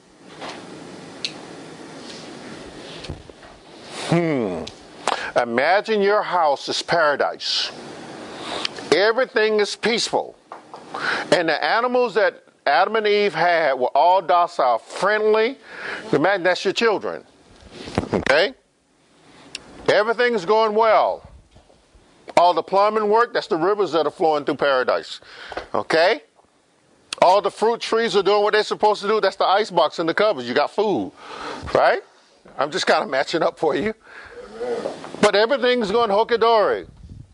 Speaker 1: Hmm. Imagine your house is paradise. Everything is peaceful. And the animals that Adam and Eve had were all docile, friendly. Imagine that's your children. Okay? Everything is going well. All the plumbing work, that's the rivers that are flowing through paradise. Okay? All the fruit trees are doing what they're supposed to do. That's the icebox in the cupboards. You got food. Right? I'm just kind of matching up for you. But everything's going hokey-dory.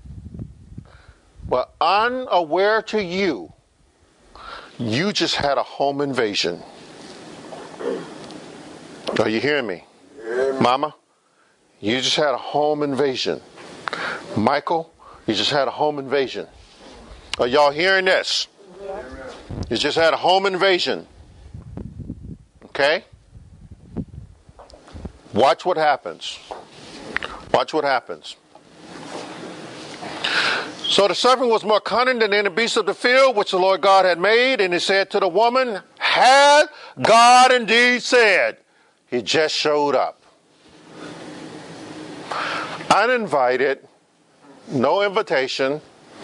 Speaker 1: But unaware to you, you just had a home invasion. Are you hearing me?
Speaker 4: Amen.
Speaker 1: Mama? You just had a home invasion. Michael, you just had a home invasion. Are y'all hearing this?
Speaker 4: Amen.
Speaker 1: You just had a home invasion. Okay? Watch what happens. Watch what happens. So the serpent was more cunning than any beast of the field which the Lord God had made. And he said to the woman, had God indeed said? He just showed up. Uninvited. No invitation.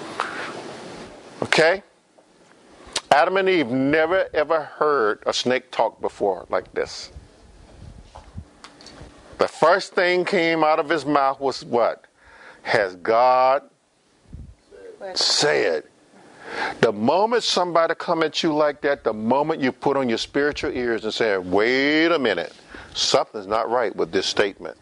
Speaker 1: Okay? Adam and Eve never ever heard a snake talk before like this. The first thing came out of his mouth was what? Has God said? The moment somebody come at you like that, the moment you put on your spiritual ears and say, wait a minute, something's not right with this statement.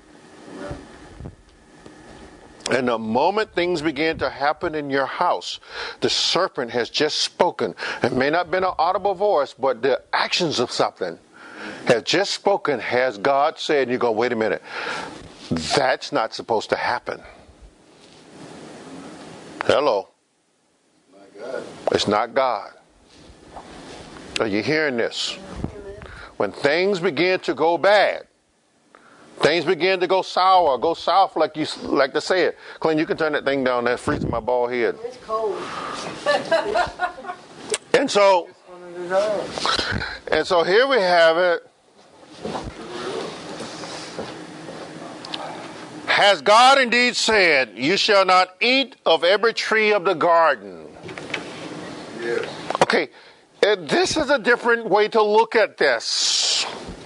Speaker 1: And the moment things begin to happen in your house, the serpent has just spoken. It may not have been an audible voice, but the actions of something have just spoken. Has God said? And you go, wait a minute. That's not supposed to happen. Hello.
Speaker 4: My God.
Speaker 1: It's not God. Are you hearing this? When things begin to go bad, things begin to go sour, go south, like you like to say it. Clint, you can turn that thing down. That's freezing my bald head.
Speaker 2: It's cold.
Speaker 1: And so, and so here we have it. Has God indeed said, you shall not eat of every tree of the garden?
Speaker 4: Yes.
Speaker 1: Okay, uh, this is a different way to look at this.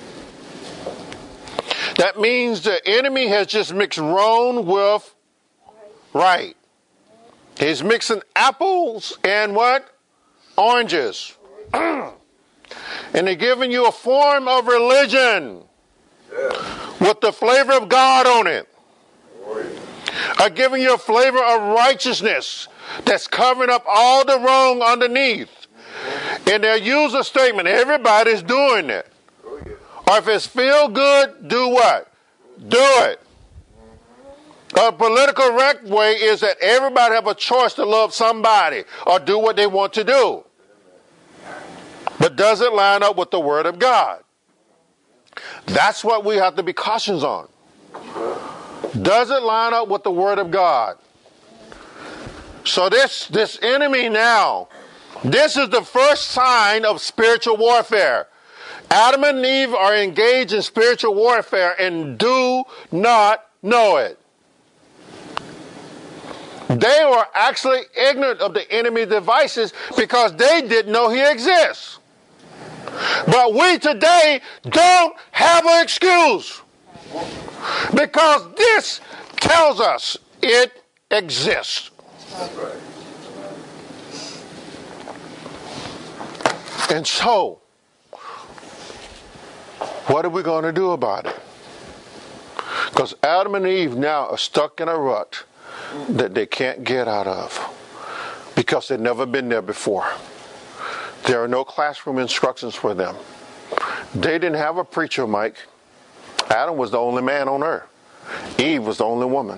Speaker 1: That means the enemy has just mixed wrong with right. He's mixing apples and what? Oranges. And they're giving you a form of religion
Speaker 4: Yes.
Speaker 1: with the flavor of God on it.
Speaker 4: Oh, yeah.
Speaker 1: Are giving you a flavor of righteousness that's covering up all the wrong underneath. And they'll use a statement, everybody's doing it.
Speaker 4: Oh, yeah.
Speaker 1: Or if it's feel good, do what? Do it. A political correct way is that everybody have a choice to love somebody or do what they want to do. But does it line up with the Word of God? That's what we have to be cautious on. doesn't line up with the Word of God. So this, this enemy now, this is the first sign of spiritual warfare. Adam and Eve are engaged in spiritual warfare and do not know it. They were actually ignorant of the enemy's devices because they didn't know he exists. But we today don't have an excuse because this tells us it exists. And so, what are we going to do about it? Because Adam and Eve now are stuck in a rut that they can't get out of because they've never been there before. There are no classroom instructions for them. They didn't have a preacher, Mike. Adam was the only man on earth. Eve was the only woman.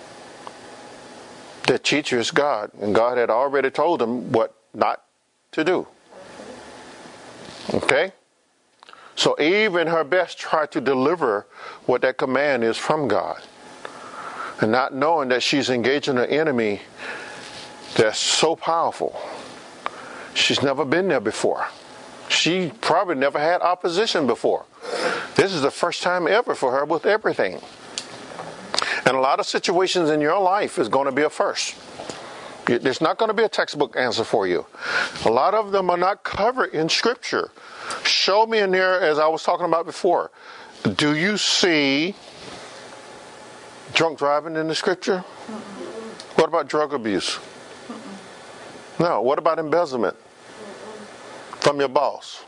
Speaker 1: The teacher is God, and God had already told them what not to do. Okay? So Eve, in her best, tried to deliver what that command is from God. And not knowing that she's engaging an enemy that's so powerful. She's never been there before. She probably never had opposition before. This is the first time ever for her with everything. And a lot of situations in your life is going to be a first. There's not going to be a textbook answer for you. A lot of them are not covered in Scripture. Show me in there, as I was talking about before, do you see drunk driving in the Scripture? Mm-hmm. What about drug abuse? Mm-hmm. No. What about embezzlement from your boss?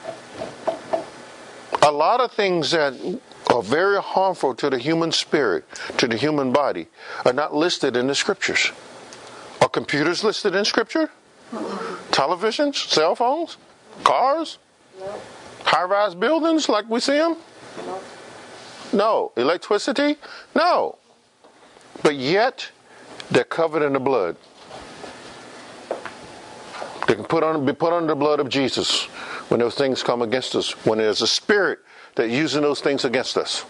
Speaker 1: A lot of things that are very harmful to the human spirit, to the human body, are not listed in the Scriptures. Are computers listed in Scripture? Mm-hmm. Televisions? Cell phones? Cars? No. High-rise buildings like we see them? No. No. Electricity? No. But yet, they're covered in the blood. They can put on, be put under the blood of Jesus when those things come against us, when there's a spirit that's using those things against us.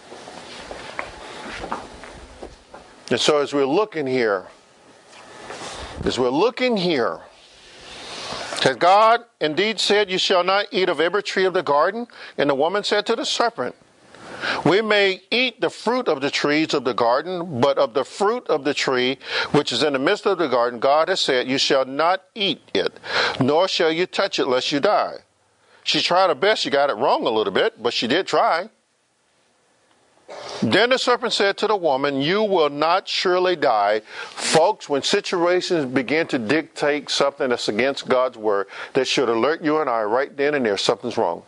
Speaker 1: And so as we're looking here, as we're looking here, has God indeed said, you shall not eat of every tree of the garden? And the woman said to the serpent, we may eat the fruit of the trees of the garden, but of the fruit of the tree which is in the midst of the garden, God has said, you shall not eat it, nor shall you touch it lest you die. She tried her best. She got it wrong a little bit, but she did try. Then the serpent said to the woman, you will not surely die. Folks, when situations begin to dictate something that's against God's word, that should alert you and I right then and there, something's wrong.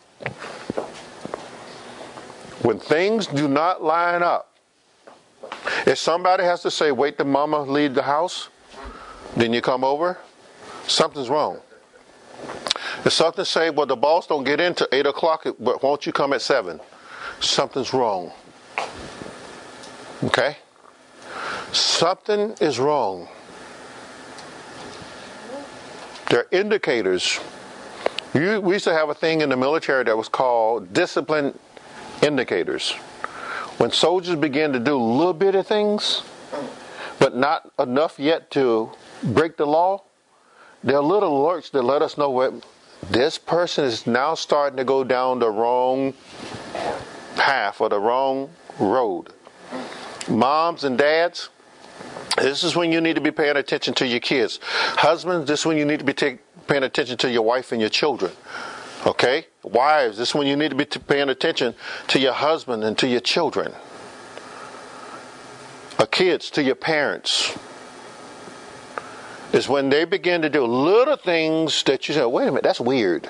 Speaker 1: When things do not line up, if somebody has to say, wait till mama leave the house, then you come over, something's wrong. If something say, well, the boss don't get in till eight o'clock, but won't you come at seven? Something's wrong. Okay? Something is wrong. There are indicators. You, we used to have a thing in the military that was called discipline indicators. When soldiers begin to do little bitty things, but not enough yet to break the law, there are little alerts that let us know what this person is now starting to go down the wrong path or the wrong road. Moms and dads, this is when you need to be paying attention to your kids. Husbands, this is when you need to be take, paying attention to your wife and your children. Okay? Wives, this is when you need to be t- paying attention to your husband and to your children. Or kids, to your parents. Is when they begin to do little things that you say, wait a minute, that's weird.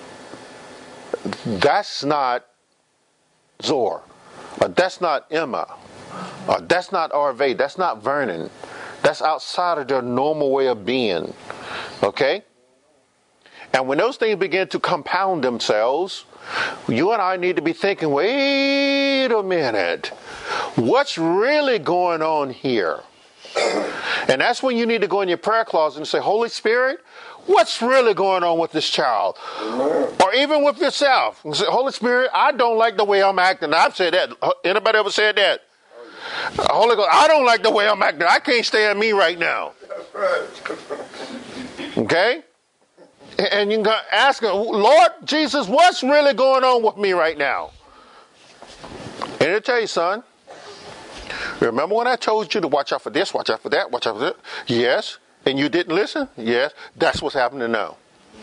Speaker 1: That's not Zor. Or that's not Emma. Or that's not Arve. That's not Vernon. That's outside of their normal way of being. Okay? And when those things begin to compound themselves, you and I need to be thinking, wait a minute. What's really going on here? And that's when you need to go in your prayer closet and say, Holy Spirit, what's really going on with this child? Or even with yourself. And say, Holy Spirit, I don't like the way I'm acting. I've said that. Anybody ever said that? The Holy Ghost, I don't like the way I'm acting. I can't stand me right now.
Speaker 4: That's right.
Speaker 1: Okay? And you can ask him, Lord Jesus, what's really going on with me right now? And he'll tell you, son, remember when I told you to watch out for this, watch out for that, watch out for that? Yes. And you didn't listen? Yes. That's what's happening now.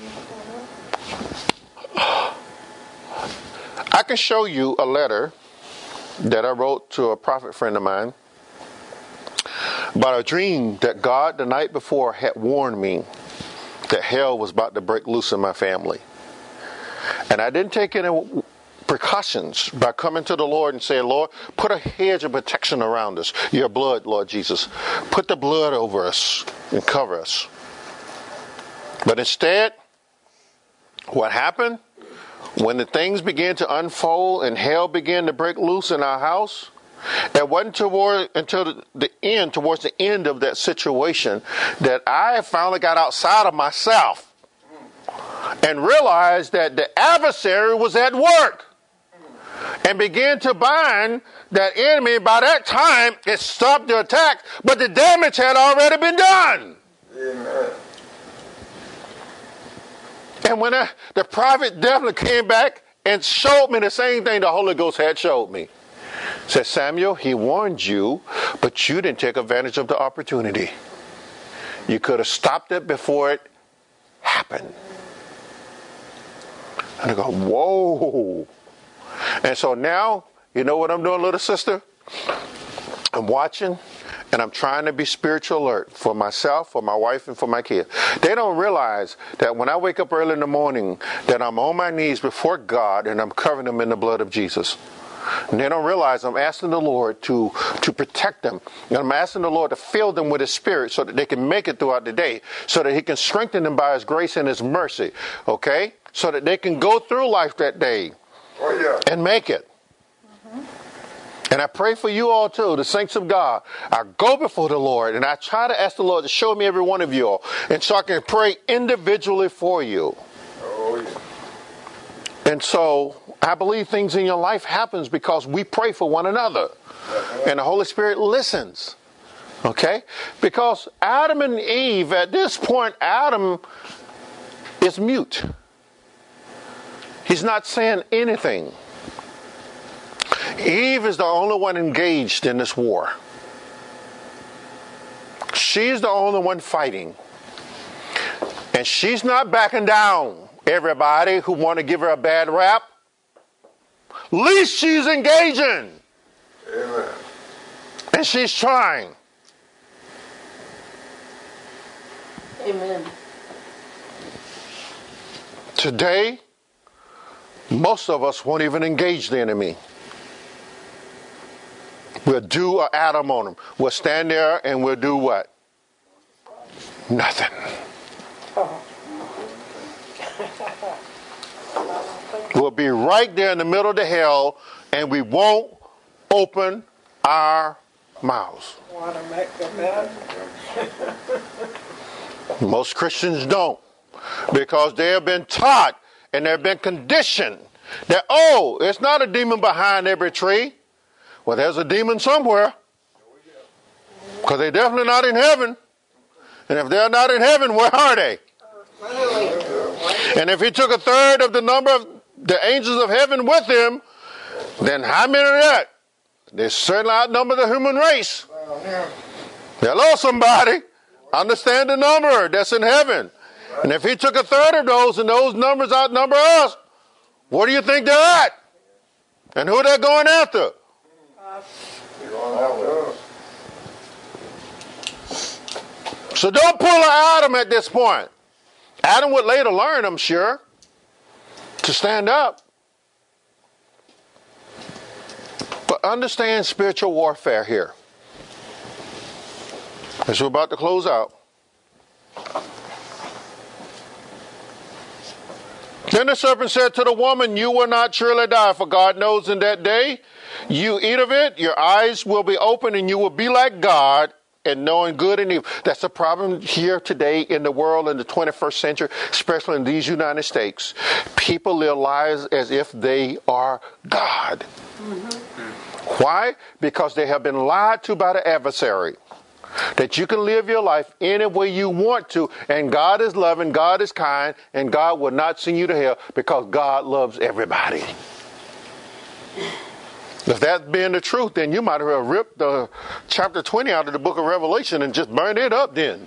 Speaker 1: I can show you a letter that I wrote to a prophet friend of mine about a dream that God the night before had warned me that hell was about to break loose in my family. And I didn't take any precautions by coming to the Lord and saying, Lord, put a hedge of protection around us. Your blood, Lord Jesus. Put the blood over us and cover us. But instead, what happened? When the things began to unfold and hell began to break loose in our house, it wasn't toward, until the, the end, towards the end of that situation, that I finally got outside of myself and realized that the adversary was at work and began to bind that enemy. By that time, it stopped the attack, but the damage had already been done.
Speaker 4: Amen.
Speaker 1: And when I, the prophet definitely came back and showed me the same thing the Holy Ghost had showed me. Said, Samuel, he warned you, but you didn't take advantage of the opportunity. You could have stopped it before it happened. And I go, whoa. And so now, you know what I'm doing, little sister? I'm watching. And I'm trying to be spiritual alert for myself, for my wife, and for my kids. They don't realize that when I wake up early in the morning, that I'm on my knees before God and I'm covering them in the blood of Jesus. And they don't realize I'm asking the Lord to, to protect them. And I'm asking the Lord to fill them with His Spirit so that they can make it throughout the day, so that He can strengthen them by His grace and His mercy. Okay? So that they can go through life that day
Speaker 4: Oh, yeah.
Speaker 1: and make it. And I pray for you all too, the saints of God. I go before the Lord and I try to ask the Lord to show me every one of you all. And so I can pray individually for you.
Speaker 4: Oh, yeah.
Speaker 1: And so I believe things in your life happens because we pray for one another. And the Holy Spirit listens. Okay? Because Adam and Eve, at this point, Adam is mute. He's not saying anything. Eve is the only one engaged in this war. She's the only one fighting. And she's not backing down, everybody who want to give her a bad rap. At least she's engaging.
Speaker 4: Amen.
Speaker 1: And she's trying.
Speaker 2: Amen.
Speaker 1: Today, most of us won't even engage the enemy. We'll do an Adam on them. We'll stand there and we'll do what? Nothing. We'll be right there in the middle of the hell and we won't open our mouths.
Speaker 2: Want to make it better?
Speaker 1: Most Christians don't, because they have been taught and they've been conditioned that, oh, it's not a demon behind every tree. Well, there's a demon somewhere, because they're definitely not in heaven. And if they're not in heaven, where are they? And if he took a third of the number of the angels of heaven with him, then how many are that? They certainly outnumber the human race. Hello, somebody. Understand the number that's in heaven. And if he took a third of those and those numbers outnumber us, where do you think they're at? And who they're going after? So don't pull an Adam at this point. Adam would later learn, I'm sure, to stand up. But understand spiritual warfare here. As we're about to close out. Then the serpent said to the woman, you will not surely die, for God knows in that day you eat of it, your eyes will be open and you will be like God and knowing good and evil. That's the problem here today in the world in the twenty-first century, especially in these United States. People live lives as if they are God. Mm-hmm. Why? Because they have been lied to by the adversary. That you can live your life any way you want to, and God is loving, God is kind, and God will not send you to hell because God loves everybody. If that being the truth, then you might have ripped the chapter twenty out of the book of Revelation and just burned it up then.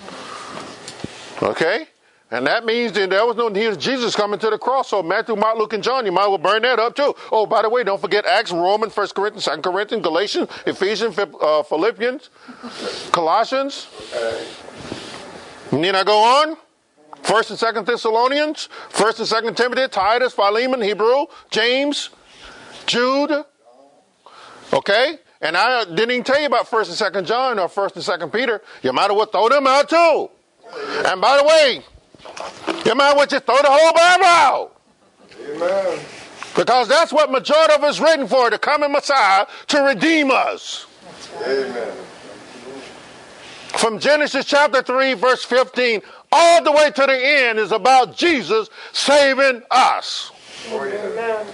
Speaker 1: Okay? And that means that there was no need of Jesus coming to the cross. So Matthew, Mark, Luke, and John, you might well burn that up too. Oh, by the way, don't forget Acts, Romans, First Corinthians, Second Corinthians, Galatians, Ephesians, uh, Philippians, Colossians. Need I go on? First and Second Thessalonians, First and Second Timothy, Titus, Philemon, Hebrew, James, Jude. Okay? And I didn't even tell you about First and Second John or First and Second Peter. You might as well throw them out too. And by the way, you might as well just throw the whole Bible out.
Speaker 4: Amen.
Speaker 1: Because that's what majority of us written for, the coming Messiah to redeem us.
Speaker 4: Amen.
Speaker 1: From Genesis chapter three, verse fifteen, all the way to the end is about Jesus saving us.
Speaker 4: Oh, yeah.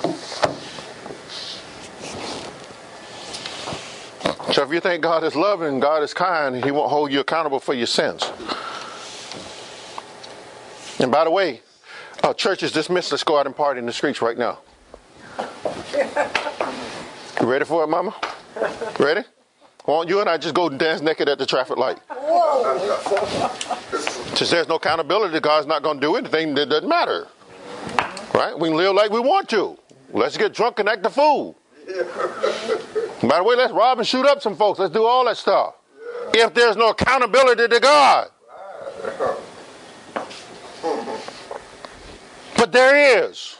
Speaker 1: So if you think God is loving, God is kind, he won't hold you accountable for your sins. And by the way, uh, church is dismissed. Let's go out and party in the streets right now. You ready for it, Mama? Ready? Why don't you and I just go dance naked at the traffic light? Since there's no accountability, God's not going to do anything that doesn't matter. Right? We can live like we want to. Let's get drunk and act a fool. By the way, let's rob and shoot up some folks. Let's do all that stuff. If there's no accountability to God. But there is.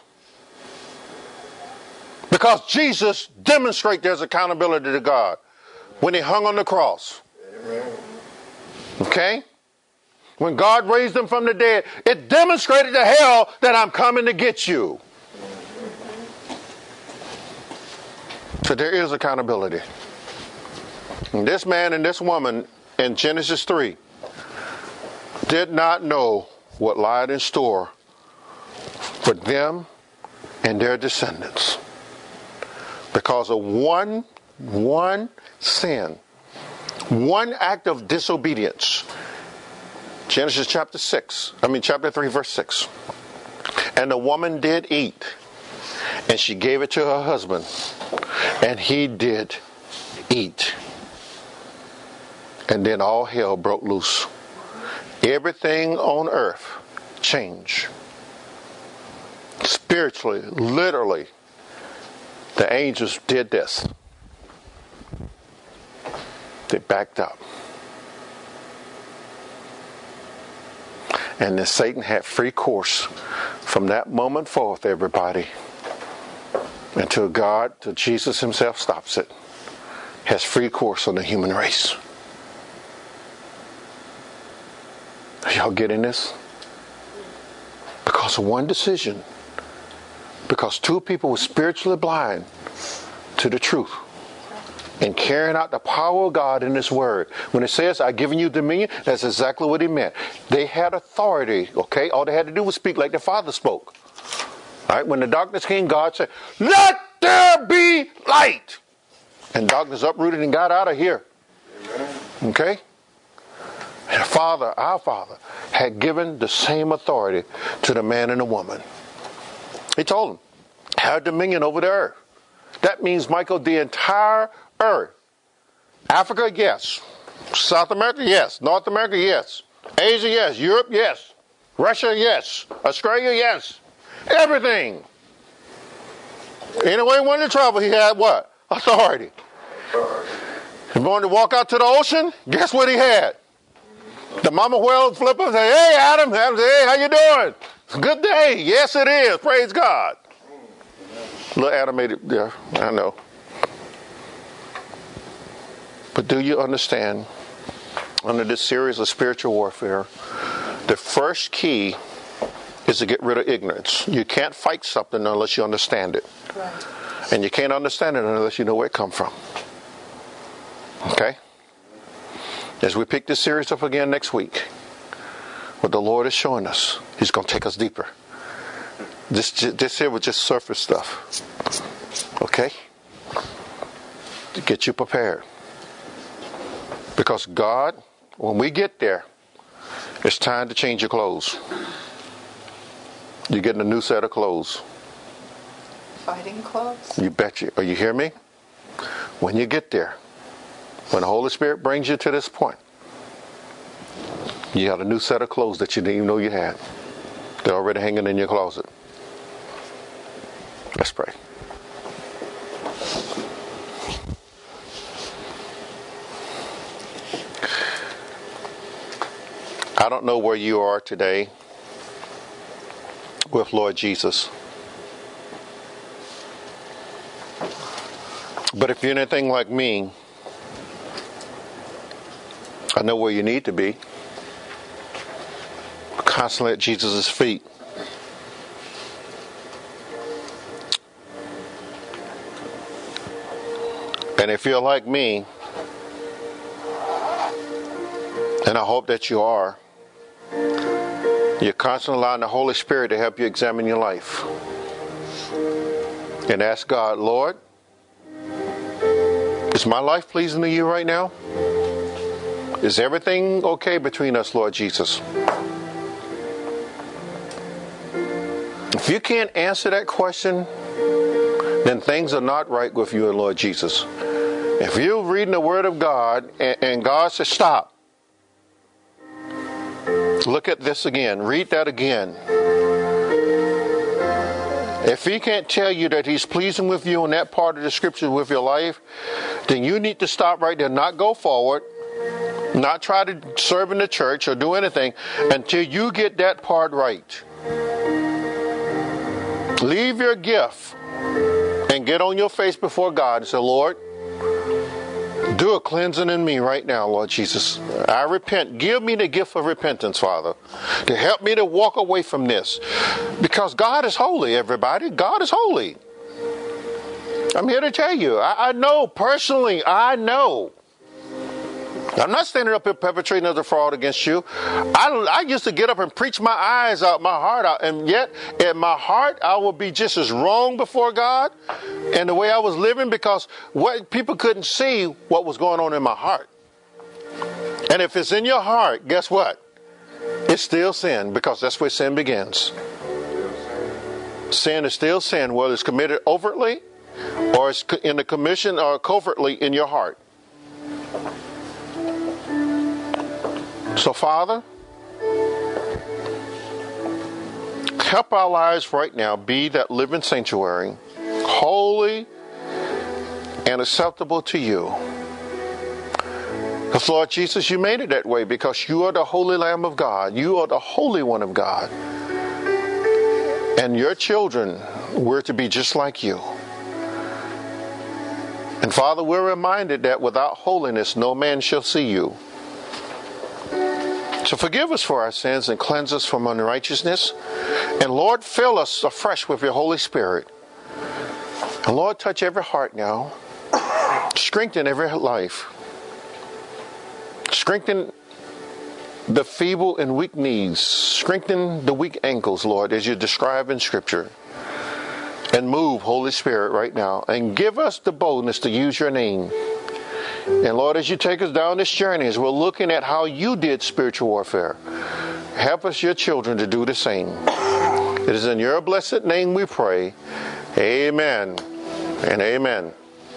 Speaker 1: Because Jesus demonstrated there's accountability to God when he hung on the cross. Okay? When God raised him from the dead, it demonstrated to hell that I'm coming to get you. So there is accountability. And this man and this woman in Genesis three did not know what lied in store for them and their descendants. Because of one, one sin, one act of disobedience. Genesis chapter six, I mean chapter three, verse six. And the woman did eat, and she gave it to her husband, and he did eat. And then all hell broke loose. Everything on earth changed. Spiritually, literally, the angels did this. They backed up. And then Satan had free course from that moment forth, everybody, until God, till Jesus himself stops it, has free course on the human race. Are y'all getting this? Because of one decision. Because two people were spiritually blind to the truth and carrying out the power of God in His Word. When it says, I've given you dominion, that's exactly what He meant. They had authority, okay? All they had to do was speak like the Father spoke. All right? When the darkness came, God said, let there be light. And darkness uprooted and got out of here. Okay? And the Father, our Father, had given the same authority to the man and the woman. He told them, have dominion over the earth. That means, Michael, the entire earth. Africa, yes. South America, yes. North America, yes. Asia, yes. Europe, yes. Russia, yes. Australia, yes. Everything. Anyway, he wanted to travel, he had what? Authority. He wanted to walk out to the ocean, guess what he had? The mama whale flip up and say, hey, Adam. Adam say, hey, how you doing? It's a good day. Yes, it is. Praise God. A little animated there, I know. But do you understand, under this series of spiritual warfare, the first key is to get rid of ignorance. You can't fight something unless you understand it. Right. And you can't understand it unless you know where it comes from. Okay? As we pick this series up again next week, what the Lord is showing us, He's going to take us deeper. This, this here was just surface stuff. Okay? to get you prepared. Because God, when we get there, it's time to change your clothes. You're getting a new set of clothes.
Speaker 3: Fighting clothes?
Speaker 1: You betcha. Or you hear me? When you get there, when the Holy Spirit brings you to this point, you got a new set of clothes that you didn't even know you had. They're already hanging in your closet. Let's pray. I don't know where you are today with Lord Jesus. But if you're anything like me, I know where you need to be. Constantly at Jesus' feet. And if you're like me, and I hope that you are, you're constantly allowing the Holy Spirit to help you examine your life. And ask God, Lord, is my life pleasing to you right now? Is everything okay between us, Lord Jesus? If you can't answer that question, then things are not right with you and Lord Jesus. If you're reading the Word of God and, and God says, stop. Look at this again. Read that again. If He can't tell you that He's pleasing with you in that part of the Scripture with your life, then you need to stop right there, not go forward, not try to serve in the church or do anything until you get that part right. Leave your gift and get on your face before God and say, Lord, do a cleansing in me right now, Lord Jesus. I repent. Give me the gift of repentance, Father, to help me to walk away from this. Because God is holy, everybody. God is holy. I'm here to tell you. I, I know personally, I know. I'm not standing up here perpetrating another fraud against you. I, I used to get up and preach my eyes out, my heart out, and yet in my heart I will be just as wrong before God and the way I was living, because what people couldn't see what was going on in my heart. And if it's in your heart, guess what? It's still sin, because that's where sin begins. Sin is still sin, whether it's committed overtly or it's in the commission or covertly in your heart. So, Father, help our lives right now be that living sanctuary, holy and acceptable to you. Because, Lord Jesus, you made it that way because you are the Holy Lamb of God. You are the Holy One of God. And your children were to be just like you. And, Father, we're reminded that without holiness, no man shall see you. So forgive us for our sins and cleanse us from unrighteousness. And Lord, fill us afresh with your Holy Spirit. And Lord, touch every heart now. Strengthen every life. Strengthen the feeble and weak knees. Strengthen the weak ankles, Lord, as you describe in Scripture. And move, Holy Spirit, right now. And give us the boldness to use your name. And Lord, as you take us down this journey, as we're looking at how you did spiritual warfare, help us, your children, to do the same. It is in your blessed name we pray. Amen and amen.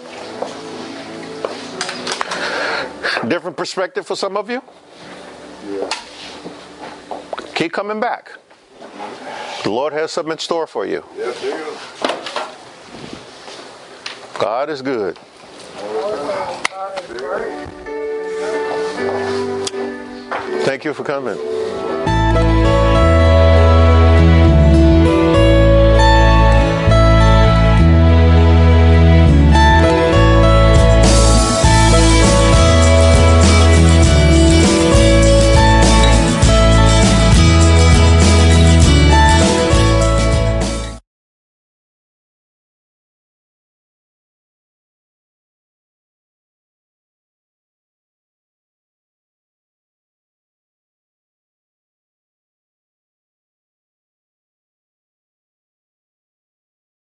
Speaker 1: Different perspective for some of you?
Speaker 4: Yeah.
Speaker 1: Keep coming back. The Lord has something in store for you.
Speaker 4: Yes, He is.
Speaker 1: God is good. Thank you for coming.